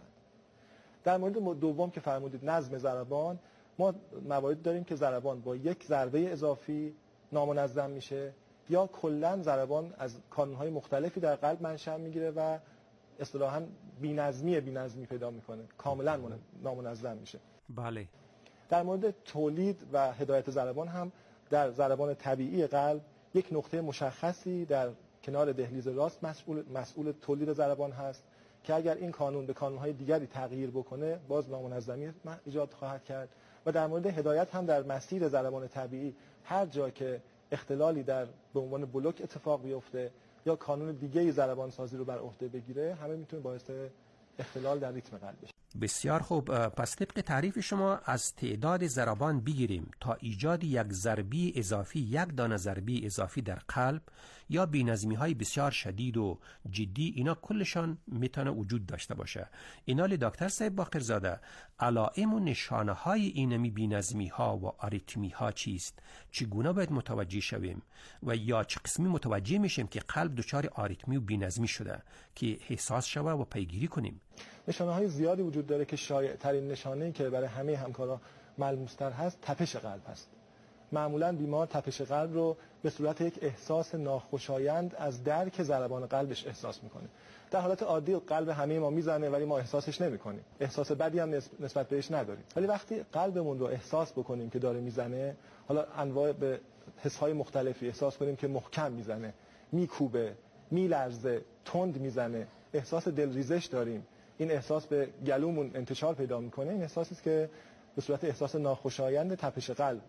در مورد دوم که فرمودید نظم ضربان، ما موارد داریم که ضربان با یک ضربه اضافی نامنظم میشه یا کلا ضربان از کانونهای مختلفی در قلب منشأ میگیره و اصطلاحاً بی‌نظمی پیدا میکنه، کاملا نامنظم میشه. بله. در مورد تولید و هدایت ضربان هم در ضربان طبیعی قلب یک نقطه مشخصی در کنار دهلیز راست مسئول تولید ضربان هست که اگر این کانون به کانونهای دیگری تغییر بکنه باز نامنظمی ایجاد خواهد کرد. و در مورد هدایت هم در مسیر ضربان طبیعی هر جا که اختلالی در به عنوان بلوک اتفاق بیفته یا کانون دیگه‌ای ضربان سازی رو بر عهده بگیره، همه میتونه باعث اختلال در ریتم قلب بشه. بسیار خوب. پس طبق تعریف شما از تعداد ضربان بگیریم تا ایجاد یک ضربی اضافی، یک دانه ضربی اضافی در قلب یا بی‌نظمی های بسیار شدید و جدی، اینا کلشان میتونه وجود داشته باشه. اینا دکتر صاحب باقرزاده، علائم و نشانه های اینمی بی‌نظمی ها و آریتمی ها چیست؟ چگونه باید متوجه شویم و یا چه قسمی متوجه میشیم که قلب دچار آریتمی و بی‌نظمی شده که احساس شوه و پیگیری کنیم؟ نشانه های زیادی وجود داره که شایع ترین نشانه‌ای که برای همه همکارا ملموس‌تر هست تپش قلب هست. معمولا بیمار تپش قلب رو به صورت یک احساس ناخوشایند از درک ضربان قلبش احساس میکنه. در حالت عادی قلب همه ما میزنه ولی ما احساسش نمیکنیم، احساس بدی هم نسبت بهش نداریم. ولی وقتی قلبمون رو احساس بکنیم که داره میزنه، حالا انواع به حس‌های مختلفی احساس کنیم که محکم میزنه، میکوبه، میلرزه، تند میزنه، احساس دلریزش داریم، این احساس به گلومون انتشار پیدا میکنه، این احساسی است که به صورت احساس ناخوشایند تپش قلب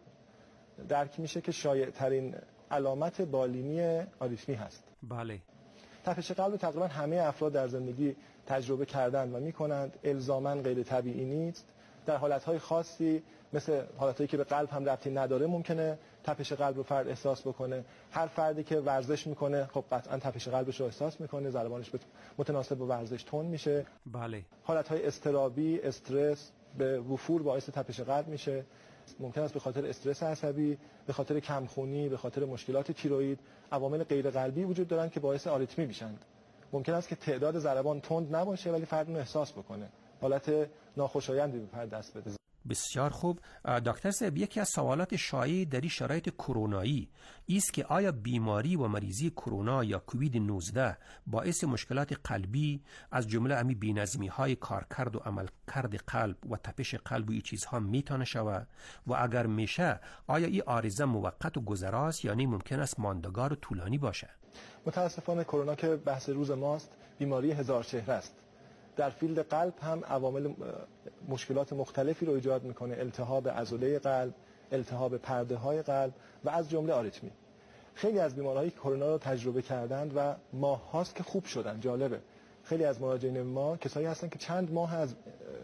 درک میشه که شایع ترین علامت بالینی آریتمی هست. بله. تپش قلب تقریبا همه افراد در زندگی تجربه کردن و میکنند، الزاما غیر طبیعی نیست. در حالتهای خاصی مثل حالتهایی که به قلب هم ربطی نداره ممکنه تپش قلب رو فرد احساس بکنه. هر فردی که ورزش میکنه خب قطعا تپش قلبش رو احساس میکنه، ضربانش متناسب با ورزش تند میشه. بله. حالتهای اضطرابی، استرس به وفور باعث تپش قلب میشه. ممکن است به خاطر استرس عصبی، به خاطر کمخونی، به خاطر مشکلات تیروئید، عوامل غیر قلبی وجود دارن که باعث آریتمی میشن. ممکن است که تعداد ضربان تند نباشه ولی فرد اون احساس بکنه، حالت ناخوشایندی به فرد دست بده. بسیار خوب. دکتر صاحب، یکی از سوالات شایع در این شرایط کرونایی است که آیا بیماری و مریضی کرونا یا کووید 19 باعث مشکلات قلبی از جمله امی بی‌نظمی های کارکرد و عملکرد قلب و تپش قلب و این چیزها میتونه شود و اگر میشه آیا این عارضه موقت و گذراست یعنی ممکن است ماندگار و طولانی باشه؟ متاسفانه کرونا که بحث روز ماست بیماری هزار چهره است. در فیلد قلب هم عوامل مشکلات مختلفی رو ایجاد میکنه، التهاب عضله قلب، التهاب پرده های قلب و از جمله آریتمی. خیلی از بیمارایی که کرونا رو تجربه کردند و ماه هاست که خوب شدن. جالبه خیلی از مراجعین ما کسایی هستن که چند ماه از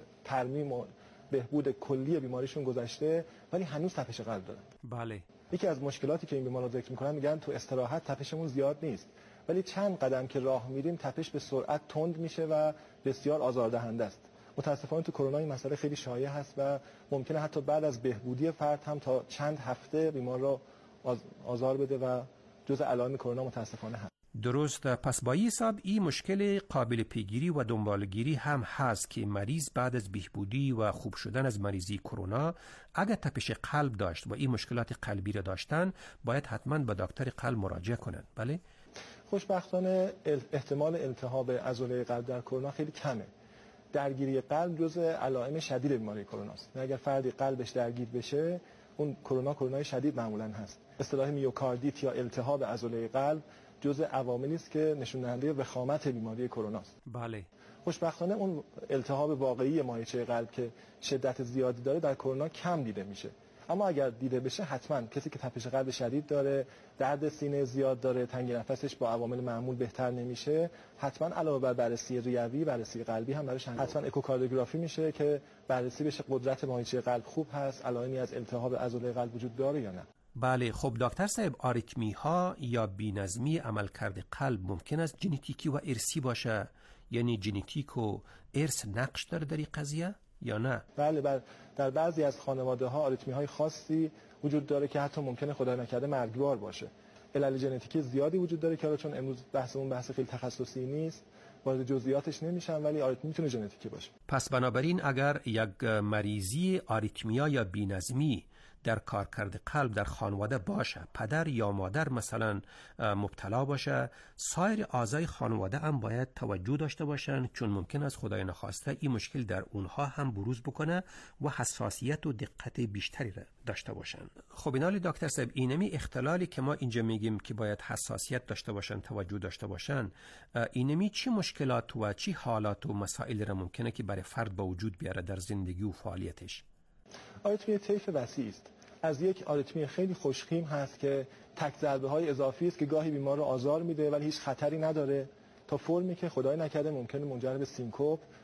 ترمیم و بهبود کلی بیماریشون گذشته ولی هنوز تپش قلب دارن. بله. یکی از مشکلاتی که این بیمارا ذکر میکنن میگن تو استراحت تپشمون زیاد نیست ولی چند قدم که راه میریم تپش به سرعت تند میشه و بسیار آزاردهنده است. متاسفانه تو کرونا این مسئله خیلی شایع هست و ممکنه حتی بعد از بهبودی فرد هم تا چند هفته بیمار رو آزار بده و جزء علائم کرونا متاسفانه هست. درست. پس با این حساب این مشکل قابل پیگیری و دنبالگیری هم هست که مریض بعد از بهبودی و خوب شدن از مریضی کرونا اگر تپش قلب داشت و این مشکلات قلبی را داشتن باید حتما به دکتر قلب مراجعه کنند. بله؟ خوشبختانه احتمال التهاب عضله قلب در کرونا خیلی کمه. درگیری قلب جزء علائم شدید بیماری کرونا است. اگر فردی قلبش درگیر بشه اون کرونای شدید معمولا هست. اصطلاح میوکاردیت یا التهاب عضله قلب جزء عواملی است که نشون دهنده وخامت بیماری کرونا است. بله. خوشبختانه اون التهاب واقعی ماهیچه قلب که شدت زیادی داره در کرونا کم دیده میشه. اما اگر دیده بشه حتما کسی که تپش قلب شدید داره، درد سینه زیاد داره، تنگی نفسش با عوامل معمول بهتر نمیشه، حتما علاوه بر بررسی ریوی، بررسی قلبی هم براش حتما اکوکاردیوگرافی میشه که بررسی بشه قدرت ماهیچه قلب خوب هست، علائمی از التهاب عضله قلب وجود داره یا نه. بله. خب دکتر صاحب، آریتمی ها یا بی‌نظمی عملکرد قلب ممکن است ژنتیکی و ارثی باشه؟ یعنی ژنتیک و ارث نقش داره در این قضیه یا نه؟ بله. در بعضی از خانواده ها آریتمی های خاصی وجود داره که حتی ممکنه خدای نکرده مرگبار باشه. علل ژنتیکی زیادی وجود داره که چون امروز بحثمون بحث خیلی تخصصی نیست وارد جزئیاتش نمیشم ولی آریتمی میتونه ژنتیکی باشه. پس بنابراین اگر یک مریضی آریتمیا یا بی‌نظمی در کارکرد قلب در خانواده باشه، پدر یا مادر مثلا مبتلا باشه، سایر اعضای خانواده هم باید توجه داشته باشن چون ممکن است خدای نخواسته این مشکل در اونها هم بروز بکنه و حساسیت و دقت بیشتری را داشته باشن. خب اینالی دکتر صاحب، اینمی اختلالی که ما اینجا میگیم که باید حساسیت داشته باشن، توجه داشته باشن، اینمی چی مشکلات و چی حالات و مسائل را ممکنه که برای فرد به وجود بیاره در زندگی و فعالیتش؟ آریتمی طیف وسیعی است. از یک آریتمی خیلی خوشخیم هست که تک ضربه های اضافی است که گاهی بیمار رو آزار میده ولی هیچ خطری نداره تا فرمی که خدای نکرده ممکنه منجر به سینکوپ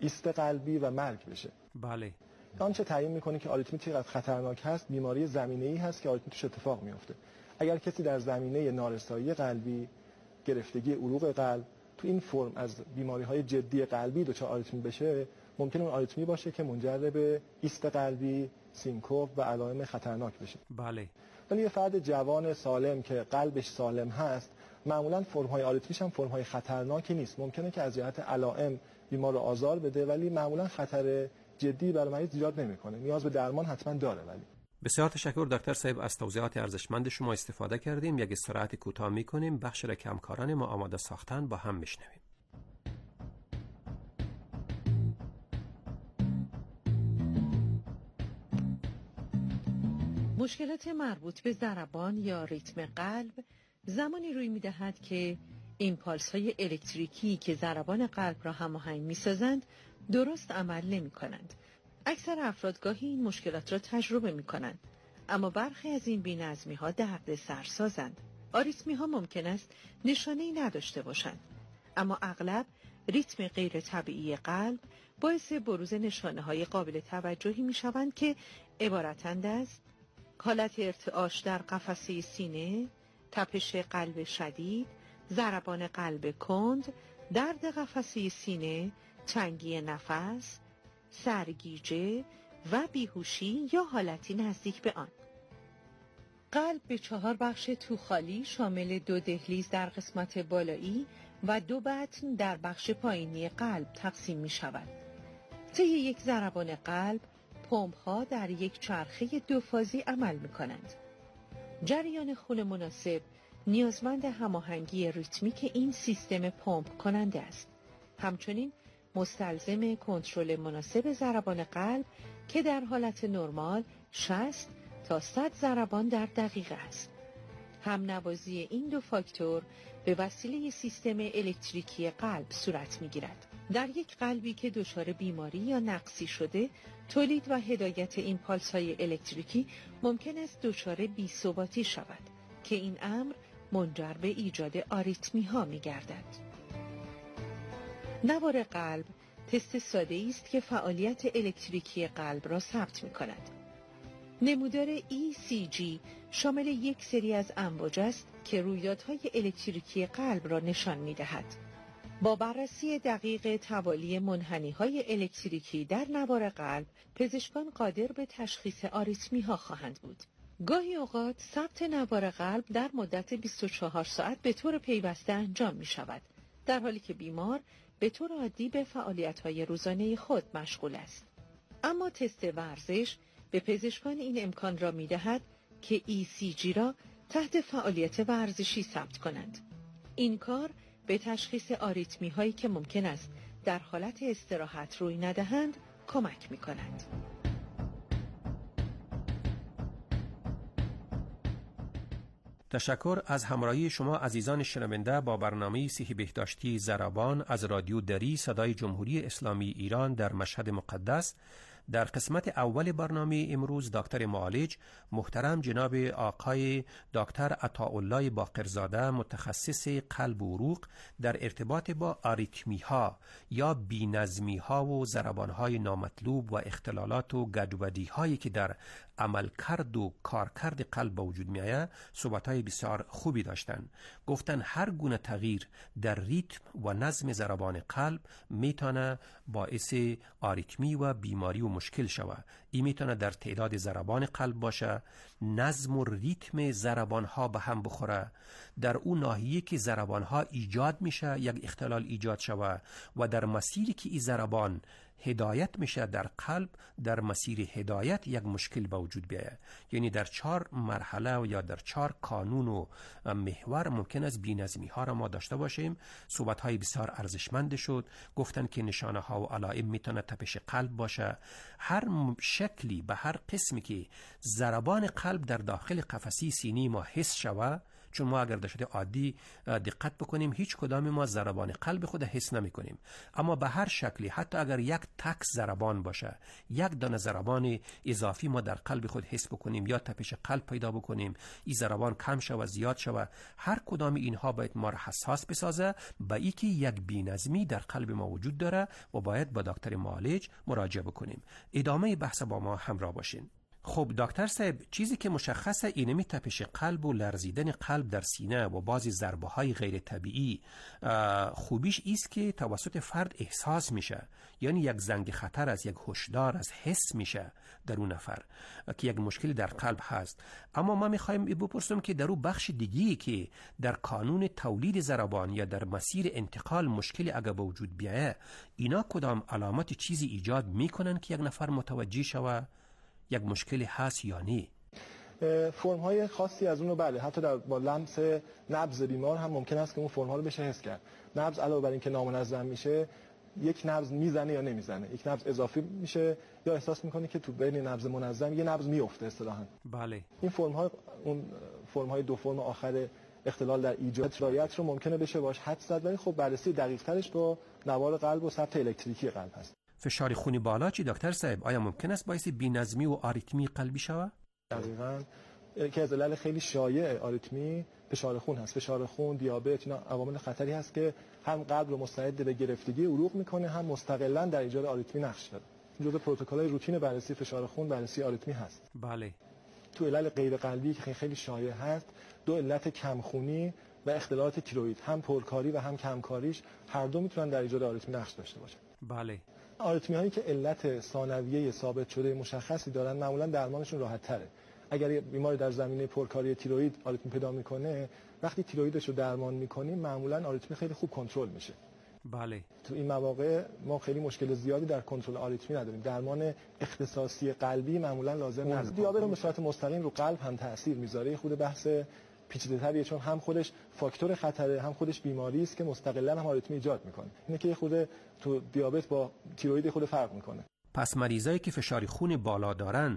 ایست قلبی و مرگ بشه. بله. آنچه تعیین میکنه که آریتمی چقدر خطرناک هست بیماری زمینه‌ای هست که آریتمی توش اتفاق میفته. اگر کسی در زمینه نارسایی قلبی، گرفتگی عروق قلب تو این فرم از بیماری‌های جدی قلبی دچار آریتمی بشه، ممکنه اون آریتمی باشه که منجر به ایست قلبی، سینکوپ و علائم خطرناک بشه. بله. ولی یه فرد جوان سالم که قلبش سالم هست، معمولاً فرم‌های آریتمیش هم فرم‌های خطرناکی نیست. ممکنه که از جهت علائم بیمار رو آزار بده ولی معمولاً خطر جدی برای مریض ایجاد نمی‌کنه. نیاز به درمان حتما داره. ولی بسیار تشکر دکتر صاحب، از توضیحات ارزشمند شما استفاده کردیم. یک استراحت کوتاه می‌کنیم، بخش را که همکاران ما آماده ساختن با هم میشنویم. مشکلات مربوط به ضربان یا ریتم قلب زمانی روی می‌دهد که ایمپالس‌های الکتریکی که ضربان قلب را هماهنگ می‌سازند درست عمل نمی‌کنند. اکثر افراد گاهی این مشکلات را تجربه می‌کنند، اما برخی از این بی‌نظمی‌ها دردسرسازند. آریتمی‌ها ممکن است نشانه‌ای نداشته باشند، اما اغلب ریتم غیر طبیعی قلب باعث بروز نشانه‌های قابل توجهی می‌شوند که عبارتند از حالت ارتعاش در قفسه سینه، تپش قلب شدید، ضربان قلب کند، درد قفسه سینه، تنگی نفس، سرگیجه و بیهوشی یا حالتی نزدیک به آن. قلب به 4 بخش توخالی شامل 2 دهلیز در قسمت بالایی و 2 بطن در بخش پایینی قلب تقسیم می شود. طی یک ضربان قلب پمپ‌ها در یک چرخه 2 فازی عمل می‌کنند. جریان خون مناسب نیازمند هماهنگی ریتمیک این سیستم پمپ کننده است. همچنین مستلزم کنترل مناسب ضربان قلب که در حالت نرمال 60 تا 100 ضربان در دقیقه است. همنوازی این 2 فاکتور به وسیله سیستم الکتریکی قلب صورت می‌گیرد. در یک قلبی که دچار بیماری یا نقصی شده، تولید و هدایت ایمپالس‌های الکتریکی ممکن است دچار بی‌ثباتی شود که این امر منجر به ایجاد آریتمی‌ها می‌گردد. نوار قلب تست ساده‌ای است که فعالیت الکتریکی قلب را ثبت می‌کند. نمودار ECG شامل یک سری از امواج است که رویدادهای الکتریکی قلب را نشان می‌دهد. با بررسی دقیق توالی منحنی‌های الکتریکی در نوار قلب، پزشکان قادر به تشخیص آریتمی‌ها خواهند بود. گاهی اوقات ثبت نوار قلب در مدت 24 ساعت به طور پیوسته انجام می‌شود، در حالی که بیمار به طور عادی به فعالیت‌های روزانه خود مشغول است. اما تست ورزش به پزشکان این امکان را می‌دهد که ECG را تحت فعالیت ورزشی ثبت کنند. این کار به تشخیص آریتمی هایی که ممکن است در حالت استراحت روی ندهند کمک می کنند. تشکر از همراهی شما عزیزان شنونده با برنامه صحی بهداشتی ضربان از رادیو دری صدای جمهوری اسلامی ایران در مشهد مقدس. در قسمت اول برنامه امروز دکتر معالج محترم جناب آقای دکتر عطاالله باقرزاده متخصص قلب و عروق در ارتباط با آریتمی ها یا بی‌نظمی ها و ضربان های نامطلوب و اختلالات و گډوډی هایی که در عملکرد و کارکرد قلب به وجود می آید صحبت های بسیار خوبی داشتن. گفتن هر گونه تغییر در ریتم و نظم ضربان قلب میتونه باعث آریتمی و بیماری و مشکل شود. این میتونه در تعداد ضربان قلب باشه، نظم و ریتم ضربان ها به هم بخوره، در اون ناحیه که ضربان ها ایجاد میشه یک اختلال ایجاد شوه و در مسیری که این ضربان هدایت میشه در قلب در مسیر هدایت یک مشکل به وجود بیاید. یعنی در 4 مرحله و یا در 4 کانون و محور ممکن است بی‌نظمی ها را ما داشته باشیم. صحبت های بسیار ارزشمند شد. گفتن که نشانه ها و علائم میتونه تپش قلب باشه. هر شکلی به هر قسمی که ضربان قلب در داخل قفسه سینی ما حس شوه، چون ما اگر در صورت عادی دقت بکنیم هیچ کدام ما ضربان قلب خود حس نمی کنیم، اما به هر شکلی حتی اگر یک تک ضربان باشه، یک دانه ضربان اضافی ما در قلب خود حس بکنیم یا تپش قلب پیدا بکنیم، این ضربان کم شوه زیاد شوه، هر کدام اینها باید ما را حساس بسازه به ای که یک بی‌نظمی در قلب ما وجود داره و باید با دکتر معالج مراجعه بکنیم. ادامه بحث با ما همراه باشین. خب دکتر صاحب، چیزی که مشخصه اینمی تپش قلب و لرزیدن قلب در سینه و بعضی ضربه های غیر طبیعی خوبیش ایست که توسط فرد احساس میشه، یعنی یک زنگ خطر از یک هشدار از حس میشه در اون نفر که یک مشکلی در قلب هست. اما ما میخوایم بپرسیم که در اون بخش دیگی که در کانون تولید ضربان یا در مسیر انتقال مشکلی اگر به وجود بیایه، اینا کدام علامات چیزی ایجاد میکنن که یک نفر متوجه شوه یک مشکلی هست یا نه؟ فرم های خاصی از اونو بله، حتی با لمس نبض بیمار هم ممکن است که اون فرم ها رو بشه حس کرد. نبض علاوه بر اینکه نامنظم میشه، یک نبض میزنه یا نمیزنه، یک نبض اضافی میشه یا احساس میکنه که تو بین نبض منظم یه نبض میفته اصطلاحاً. بله. این فرم ها، اون فرم های دو فرم آخر اختلال در ایجاد رایت رو ممکنه بشه باش حدس زد، ولی خب بررسی دقیق ترش با نوار قلب و ثبت الکتریکی قلب هست. فشار خونی بالا چی دکتر صاحب؟ آیا ممکن است باعث بی‌نظمی و آریتمی قلبی شود؟ دقیقاً. که از علل خیلی شایع آریتمی فشار خون هست. فشار خون، دیابت، اینا عوامل خطری هست که هم قلب رو مستعد به گرفتگی عروق میکنه، هم مستقلاً در ایجاد آریتمی نقش داره. جزء پروتکل‌های روتین بررسی فشار خون بررسی آریتمی هست. بله. تو علل غیر قلبی که خیلی شایع هست، دو علت کمخونی و اختلالات تیروئید، هم پرکاری و هم کمکاریش، هر دو میتونن در ایجاد آریتمی نقش داشته باشن. بله. آریتمی هایی که علت ثانویه ثابت شده مشخصی دارن معمولا درمانشون راحت تره. اگر بیماری در زمینه پرکاری تیروئید آریتمی پیدا میکنه، وقتی تیروئیدش رو درمان میکنیم معمولا آریتمی خیلی خوب کنترل میشه. بله. تو این مواقع ما خیلی مشکل زیادی در کنترل آریتمی نداریم. درمان اختصاصی قلبی معمولا لازم نیست. دیابت به صورت مستقیم رو قلب هم تاثیر میذاره. خود بحث پیچیده‌تریه، چون هم خودش فاکتور خطره، هم خودش بیماری است که مستقلاً هم آریتمی ایجاد میکنه. اینه که خود تو دیابت با تیروئید خود فرق میکنه. پس مریضایی که فشار خون بالا دارن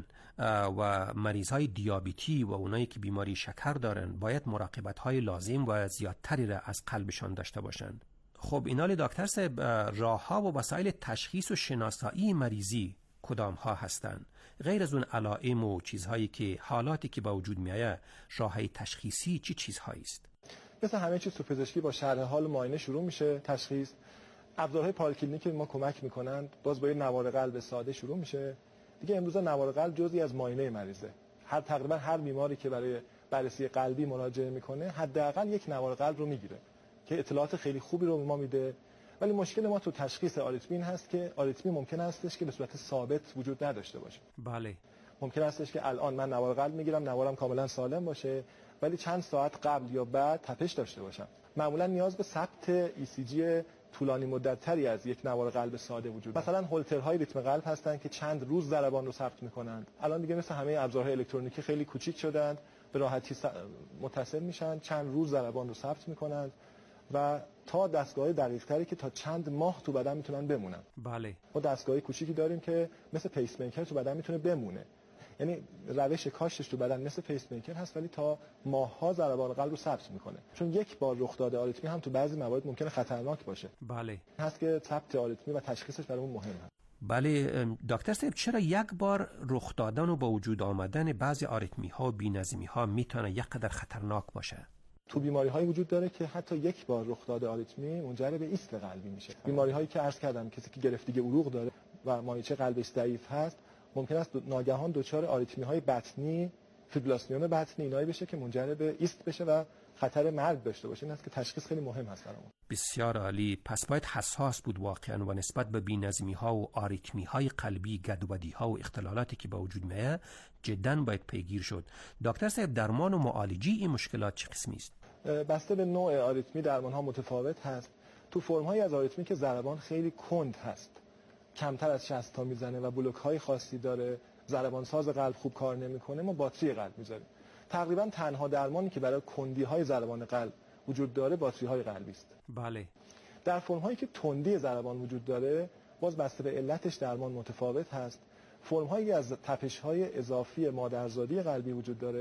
و مریضای دیابتی و اونایی که بیماری شکر دارن باید مراقبت‌های لازم و زیادتری را از قلبشان داشته باشند. خب اینال دکتر صاحب، راه‌ها و وسایل تشخیص و شناسایی مریضی کدام ها هستند؟ غیر از اون علائم و چیزهایی که حالاتی که با وجود میایه، راه‌های تشخیصی چی چیزهایی است؟ مثل همه چیز تو پزشکی با شرح حال معاینه شروع میشه تشخیص. ابزارهای پاراکلینیکی ما کمک میکنن، باز با یه نوار قلب ساده شروع میشه. دیگه امروزا نوار قلب جزئی از معاینه مریضه. تقریبا هر بیماری که برای بررسی قلبی مراجعه میکنه حداقل یک نوار قلب رو میگیره که اطلاعات خیلی خوبی رو به ما میده. ولی مشکل ما تو تشخیص آریتمی هست که آریتمی ممکن هستش که به صورت ثابت وجود نداشته باشه. بله. ممکن هستش که الان من نوار قلب میگیرم، نوارم کاملا سالم باشه، ولی چند ساعت قبل یا بعد تپش داشته باشم. معمولا نیاز به ثبت ECG طولانی مدت تری از یک نوار قلب ساده وجود داره. مثلا هولترهای ریتم قلب هستن که چند روز ضربان رو ثبت میکنن. الان دیگه مثل همه ابزارهای الکترونیکی خیلی کوچیک شدن، به راحتی متصل میشن، چند روز ضربان رو ثبت میکنن و تا دستگاه دقیق تری که تا چند ماه تو بدن میتونن بمونن. بله. ما دستگاه کوچیکی داریم که مثل پیس میکر تو بدن میتونه بمونه. یعنی روش کاشتش تو بدن مثل پیس میکر هست، ولی تا ماه‌ها ضربان قلب رو ثبت میکنه. چون یک بار رخ داده آریتمی هم تو بعضی موارد ممکنه خطرناک باشه. بله. هست که ثبت آریتمی و تشخیصش برامون مهمه. بله دکتر صاحب، چرا یک بار رخ دادن و با وجود آمدن بعضی آریتمی ها و بی‌نظمی ها میتونه یک قدر خطرناک باشه؟ تو بیماری‌های وجود داره که حتی یک بار رخ داده آریتمی منجر به ایست قلبی میشه. بیماری‌هایی که عرض کردم، کسی که گرفتگی عروق داره و مایچه قلبش ضعیف هست، ممکن است ناگهان دچار آریتمی‌های بطنی، فیبریلاسیون بطنی اینایی بشه که منجر به ایست بشه و خطر مرگ داشته باشه. این است که تشخیص خیلی مهم هست برامون. بسیار عالی. پس باید حساس بود واقعا و نسبت به بی‌نظمی‌ها و آریتمی‌های قلبی، گدودی‌ها و اختلالاتی که با وجود میاد جداً باید پیگیر شد. دکتر صاحب، درمان و معالجه این مشکلات چه قسمی است؟ بسته به نوع آریتمی درمان‌ها متفاوت هست. تو فرم‌هایی از آریتمی که ضربان خیلی کند هست، کمتر از 60 تا میزنه و بلوک‌های خاصی داره، ضربان ساز قلب خوب کار نمی‌کنه، ما باتری قلب می‌ذاریم. تقریبا تنها درمانی که برای کندی‌های ضربان قلب وجود داره باتری‌های قلبی است. بله. در فرم‌هایی که تندی ضربان وجود داره، باز بسته به علتش درمان متفاوت هست. فرم‌هایی از تپش‌های اضافی مادرزادی قلبی وجود داره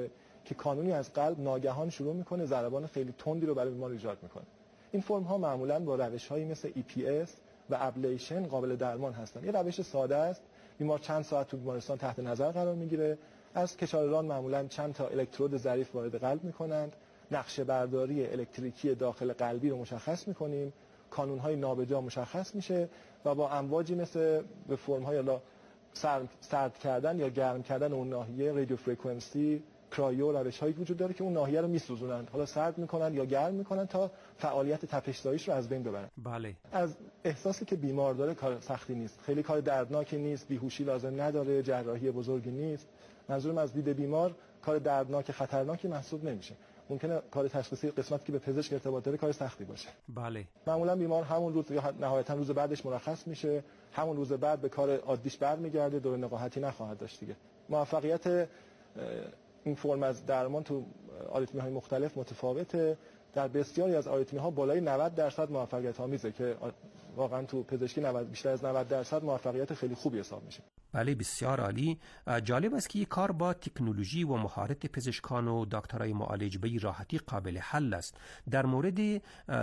که کانونی از قلب ناگهان شروع میکنه ضربان خیلی تندی رو برای بیمار ایجاد میکنه. این فرم ها معمولا با روش‌هایی مثل EPS و ابلیشن قابل درمان هستن. یه روش ساده است. بیمار چند ساعت تو بیمارستان تحت نظر قرار میگیره. از کشاورزان معمولا چند تا الکترود ظریف وارد قلب میکنند. نقشه برداری الکتریکی داخل قلبی رو مشخص میکنیم. کانون‌های نابجا مشخص میشه و با امواجی مثل به فرم‌های حالا سرد کردن یا گرم کردن اون ناحیه، رادیو فرکانسی، کرایو، روش‌هایی وجود داره که اون ناحیه رو میسوزونن، حالا سرد میکنن یا گرم میکنن تا فعالیت تپش‌زاییش رو از بین ببرن. بله. از احساسی که بیمار داره کار سختی نیست، خیلی کار دردناکی نیست، بیهوشی لازم نداره، جراحی بزرگی نیست. منظورم از دید بیمار کار دردناک خطرناکی محسوب نمیشه. ممکنه کار تشخیصی قسمتی که به پزشک ارتباط داره کار سختی باشه. بله. معمولا بیمار همون روز یا نهایتا روز بعدش مرخص میشه، همون روز بعد به کار عادیش برمیگرده، دور نقاهتی نخواهد داشت دیگه. موفقیت این فرم از درمان تو آریتمی‌های مختلف متفاوته. در بسیاری از آریتمی‌ها بالای 90% موفقیت آمیزه که واقعا تو پزشکی بیشتر از 90% موفقیت خیلی خوبی حساب میشه. بله، بسیار عالی. جالب است که این کار با تکنولوژی و مهارت پزشکان و دکترای معالج به راحتی قابل حل است. در مورد